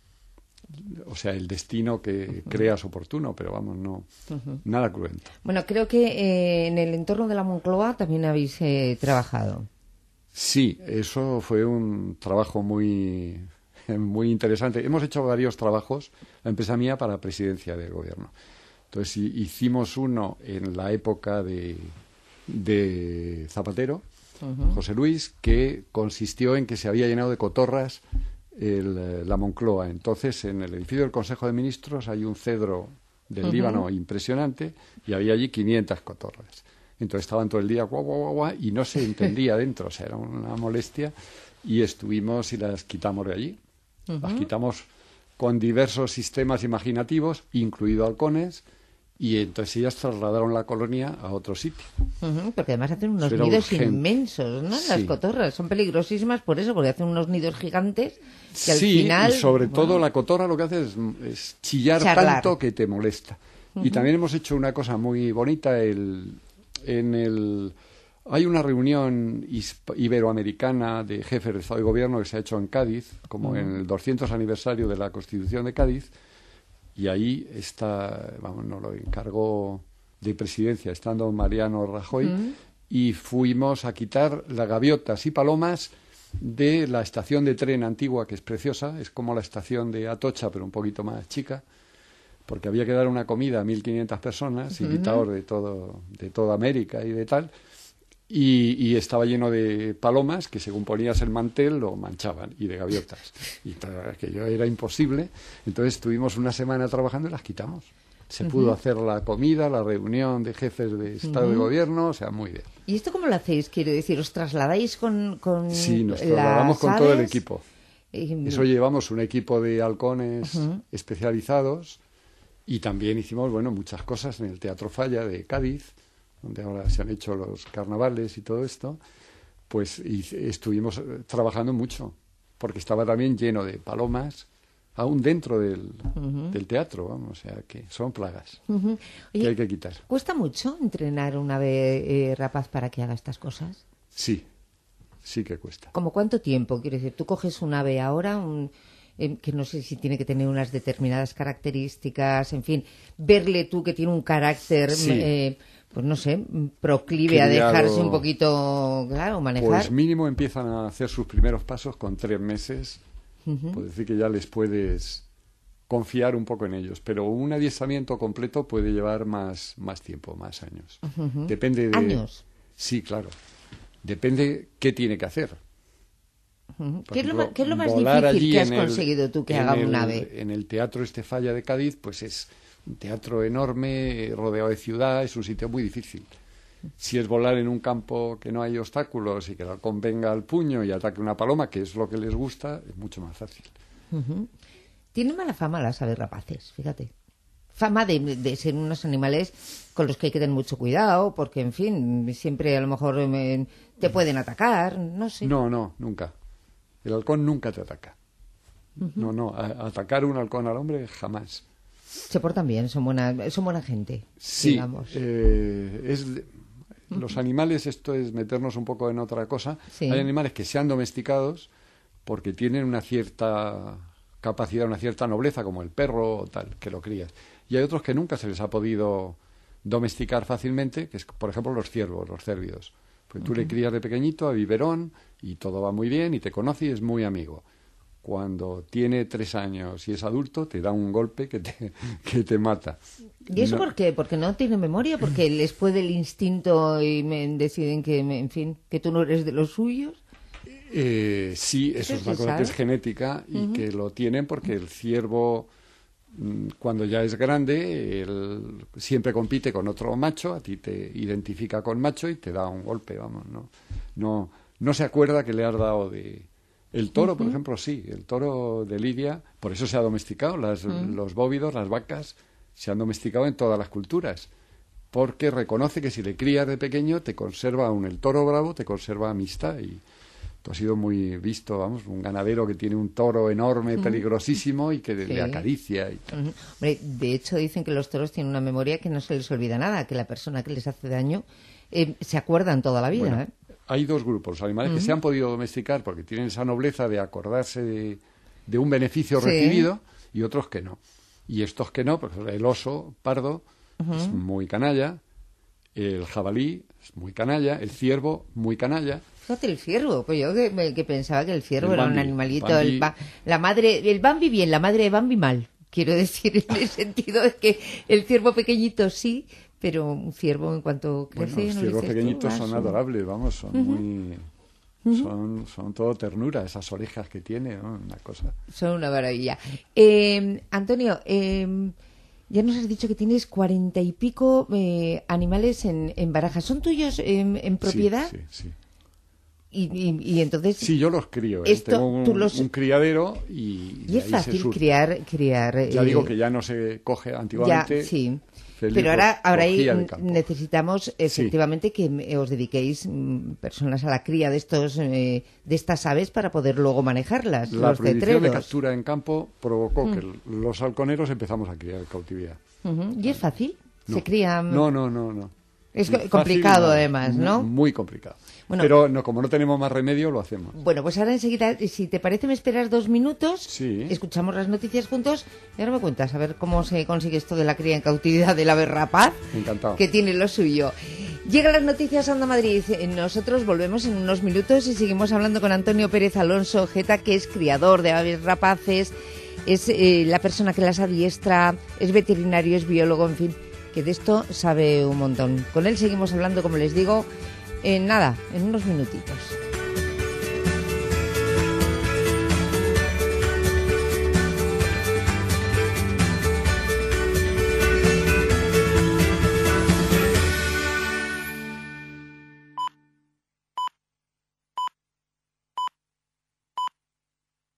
o sea, el destino que creas oportuno, pero vamos, no,
Ujú.
nada cruento.
Bueno, creo que eh, en el entorno de la Moncloa también habéis eh, trabajado.
Sí, eso fue un trabajo muy, muy interesante. Hemos hecho varios trabajos, la empresa mía, para la presidencia del gobierno. Entonces hi- hicimos uno en la época de, de Zapatero,
Ujú.
José Luis, que consistió en que se había llenado de cotorras el, eh, la Moncloa. Entonces, en el edificio del Consejo de Ministros hay un cedro del
Ujú.
Líbano impresionante y había allí quinientas cotorras. Entonces estaban todo el día guau, guau, guau, guau, y no se entendía dentro, o sea, era una molestia. Y estuvimos y las quitamos de allí. Las
Ujú.
quitamos con diversos sistemas imaginativos, incluido halcones, y entonces ellas trasladaron la colonia a otro sitio.
Uh-huh, porque además hacen unos
Era
nidos
urgente.
inmensos, ¿no? Las
Sí.
cotorras son peligrosísimas por eso, porque hacen unos nidos gigantes que al
Sí,
final...
y sobre
bueno,
todo la cotorra lo que hace es, es chillar
Charlar.
tanto que te molesta. Y
Ujú.
también hemos hecho una cosa muy bonita el, en el... Hay una reunión hisp- iberoamericana de jefes de Estado y Gobierno que se ha hecho en Cádiz, como
Ujú.
en el doscientos aniversario de la Constitución de Cádiz, y ahí está, vamos, nos lo encargó de presidencia, estando Mariano Rajoy,
Ujú.
y fuimos a quitar las gaviotas y palomas de la estación de tren antigua, que es preciosa, es como la estación de Atocha, pero un poquito más chica, porque había que dar una comida a mil quinientas personas,
Ujú.
invitados de todo, de toda América y de tal, y, y estaba lleno de palomas que según ponías el mantel lo manchaban, y de gaviotas. Y todo aquello era imposible. Entonces estuvimos una semana trabajando y las quitamos. Se
Ujú.
pudo hacer la comida, la reunión de jefes de Estado y
Ujú.
Gobierno, o sea, muy bien.
¿Y esto cómo lo hacéis? Quiero decir, ¿os trasladáis con, con
Sí, nos
las
trasladamos con todo el
aves?
equipo.
Y-
Eso llevamos un equipo de halcones
Ujú.
especializados y también hicimos, bueno, muchas cosas en el Teatro Falla de Cádiz, donde ahora se han hecho los carnavales y todo esto, pues y estuvimos eh, trabajando mucho, porque estaba también lleno de palomas, aún dentro del,
Ujú.
del teatro, vamos, o sea, que son plagas
Ujú.
que
Oye,
hay que quitar.
¿cuesta mucho entrenar un ave eh, rapaz para que haga estas cosas?
Sí, sí que cuesta.
¿Como cuánto tiempo? Quiero decir, tú coges un ave ahora, un, eh, que no sé si tiene que tener unas determinadas características, en fin, verle tú que tiene un carácter,
Sí.
eh, pues no sé, proclive a
Criado.
dejarse un poquito, claro, manejar.
Pues mínimo empiezan a hacer sus primeros pasos con tres meses.
Ujú.
Puede decir que ya les puedes confiar un poco en ellos, pero un adiestramiento completo puede llevar más, más tiempo, más años.
Ujú.
Depende de...
¿Años?
Sí, claro. Depende qué tiene que hacer.
Ujú.
Por
¿Qué, es lo,
ejemplo,
ma- qué es lo más
volar
difícil
allí
que has
en el-
conseguido tú que
en
haga
el-
un ave?
En el Teatro Estefalla de Cádiz, pues es un teatro enorme, eh, rodeado de ciudad, es un sitio muy difícil. Si es volar en un campo que no hay obstáculos y que el halcón venga al puño y ataque una paloma, que es lo que les gusta, es mucho más fácil.
Ujú. Tienen mala fama las aves rapaces, fíjate. Fama de, de ser unos animales con los que hay que tener mucho cuidado, porque, en fin, siempre a lo mejor eh, te pueden atacar, no sé.
No, no, nunca. El halcón nunca te ataca.
Ujú.
No, no, a- atacar un halcón al hombre jamás.
Se portan bien, son buena, son buena gente,
Sí,
digamos.
eh, es, los animales, esto es meternos un poco en otra cosa.
Sí.
Hay animales que se han domesticados porque tienen una cierta capacidad, una cierta nobleza, como el perro o tal, que lo crías. Y hay otros que nunca se les ha podido domesticar fácilmente, que es, por ejemplo, los ciervos, los cérvidos. Pues tú le
Ujú.
crías de pequeñito a biberón y todo va muy bien y te conoce y es muy amigo. Cuando tiene tres años y es adulto, te da un golpe que te, que te mata.
¿Y eso
No-
por qué? ¿Porque no tienen memoria? ¿Porque les puede el instinto y me deciden que, me- en fin, que tú no eres de los suyos?
Eh, sí, eso
¿Eso
es una
se
cosa que es
sabe?
genética y
Ujú.
que lo tienen porque el ciervo, mm, cuando ya es grande, él siempre compite con otro macho, a ti te identifica con macho y te da un golpe, vamos, no, no, no se acuerda que le has dado de... El toro, por
Ujú.
ejemplo, sí, el toro de Lidia, por eso se ha domesticado, las,
Mm.
los bóvidos, las vacas, se han domesticado en todas las culturas, porque reconoce que si le crías de pequeño te conserva aún el toro bravo, te conserva amistad y esto ha sido muy visto, vamos, un ganadero que tiene un toro enorme,
Ujú.
peligrosísimo y que
Sí.
le acaricia y tal.
Ujú. Hombre, de hecho, dicen que los toros tienen una memoria que no se les olvida nada, que la persona que les hace daño eh, se acuerdan toda la vida.
Bueno,
¿eh?
hay dos grupos, animales que
Ujú.
se han podido domesticar porque tienen esa nobleza de acordarse de, de un beneficio
Sí.
recibido y otros que no. Y estos que no, pues el oso pardo
Ujú.
es muy canalla, el jabalí es muy canalla, el ciervo muy canalla.
Fíjate el ciervo, pues yo que, me- que pensaba que el ciervo
El
era un
Bambi,
animalito,
Bambi.
el ba- la madre, el Bambi bien, la madre de Bambi mal. Quiero decir, en el sentido de que el ciervo pequeñito sí, pero un ciervo en cuanto crece...
Bueno, los
¿no
ciervos
dices tú?
pequeñitos
Ah,
son
su-
adorables, vamos, son
Ujú.
muy... Son, son todo ternura, esas orejas que tiene, ¿no? Una cosa.
Son una maravilla. Eh, Antonio, eh, ya nos has dicho que tienes cuarenta y pico eh, animales en, en barajas. ¿Son tuyos en, en propiedad?
Sí, sí, sí.
Y, y- y entonces...
Sí, yo los crío. ¿eh?
Esto,
Tengo un,
tú los-
un criadero y,
Y
de
es
ahí se
fácil
surge.
criar... criar
Ya
eh,
digo que ya no se coge antiguamente.
Ya, sí.
Feliz
Pero ahora, ahora ahí
cogía de campo.
necesitamos efectivamente que me- os dediquéis mm, personas a la cría de estos eh, de estas aves para poder luego manejarlas,
La
los
prohibición
cetreros.
de captura en campo provocó
Mm.
que l- los halconeros empezamos a criar en cautividad.
Ujú. ¿Y es fácil?
No.
Se crían...
No, no, no, no.
Es
Fácil,
complicado,
nada.
además, ¿no?
Muy, muy complicado.
Bueno.
Pero no, como no tenemos más remedio, lo hacemos.
Bueno, pues ahora enseguida, si te parece, me esperas dos minutos,
Sí.
escuchamos las noticias juntos y ahora me cuentas a ver cómo se consigue esto de la cría en cautividad del ave rapaz,
Encantado.
que tiene lo suyo. Llegan las noticias a Onda Madrid. Nosotros volvemos en unos minutos y seguimos hablando con Antonio Pérez Alonso Jeta, que es criador de aves rapaces, es eh, la persona que las adiestra, es veterinario, es biólogo, en fin, que de esto sabe un montón. Con él seguimos hablando, como les digo, en nada, en unos minutitos.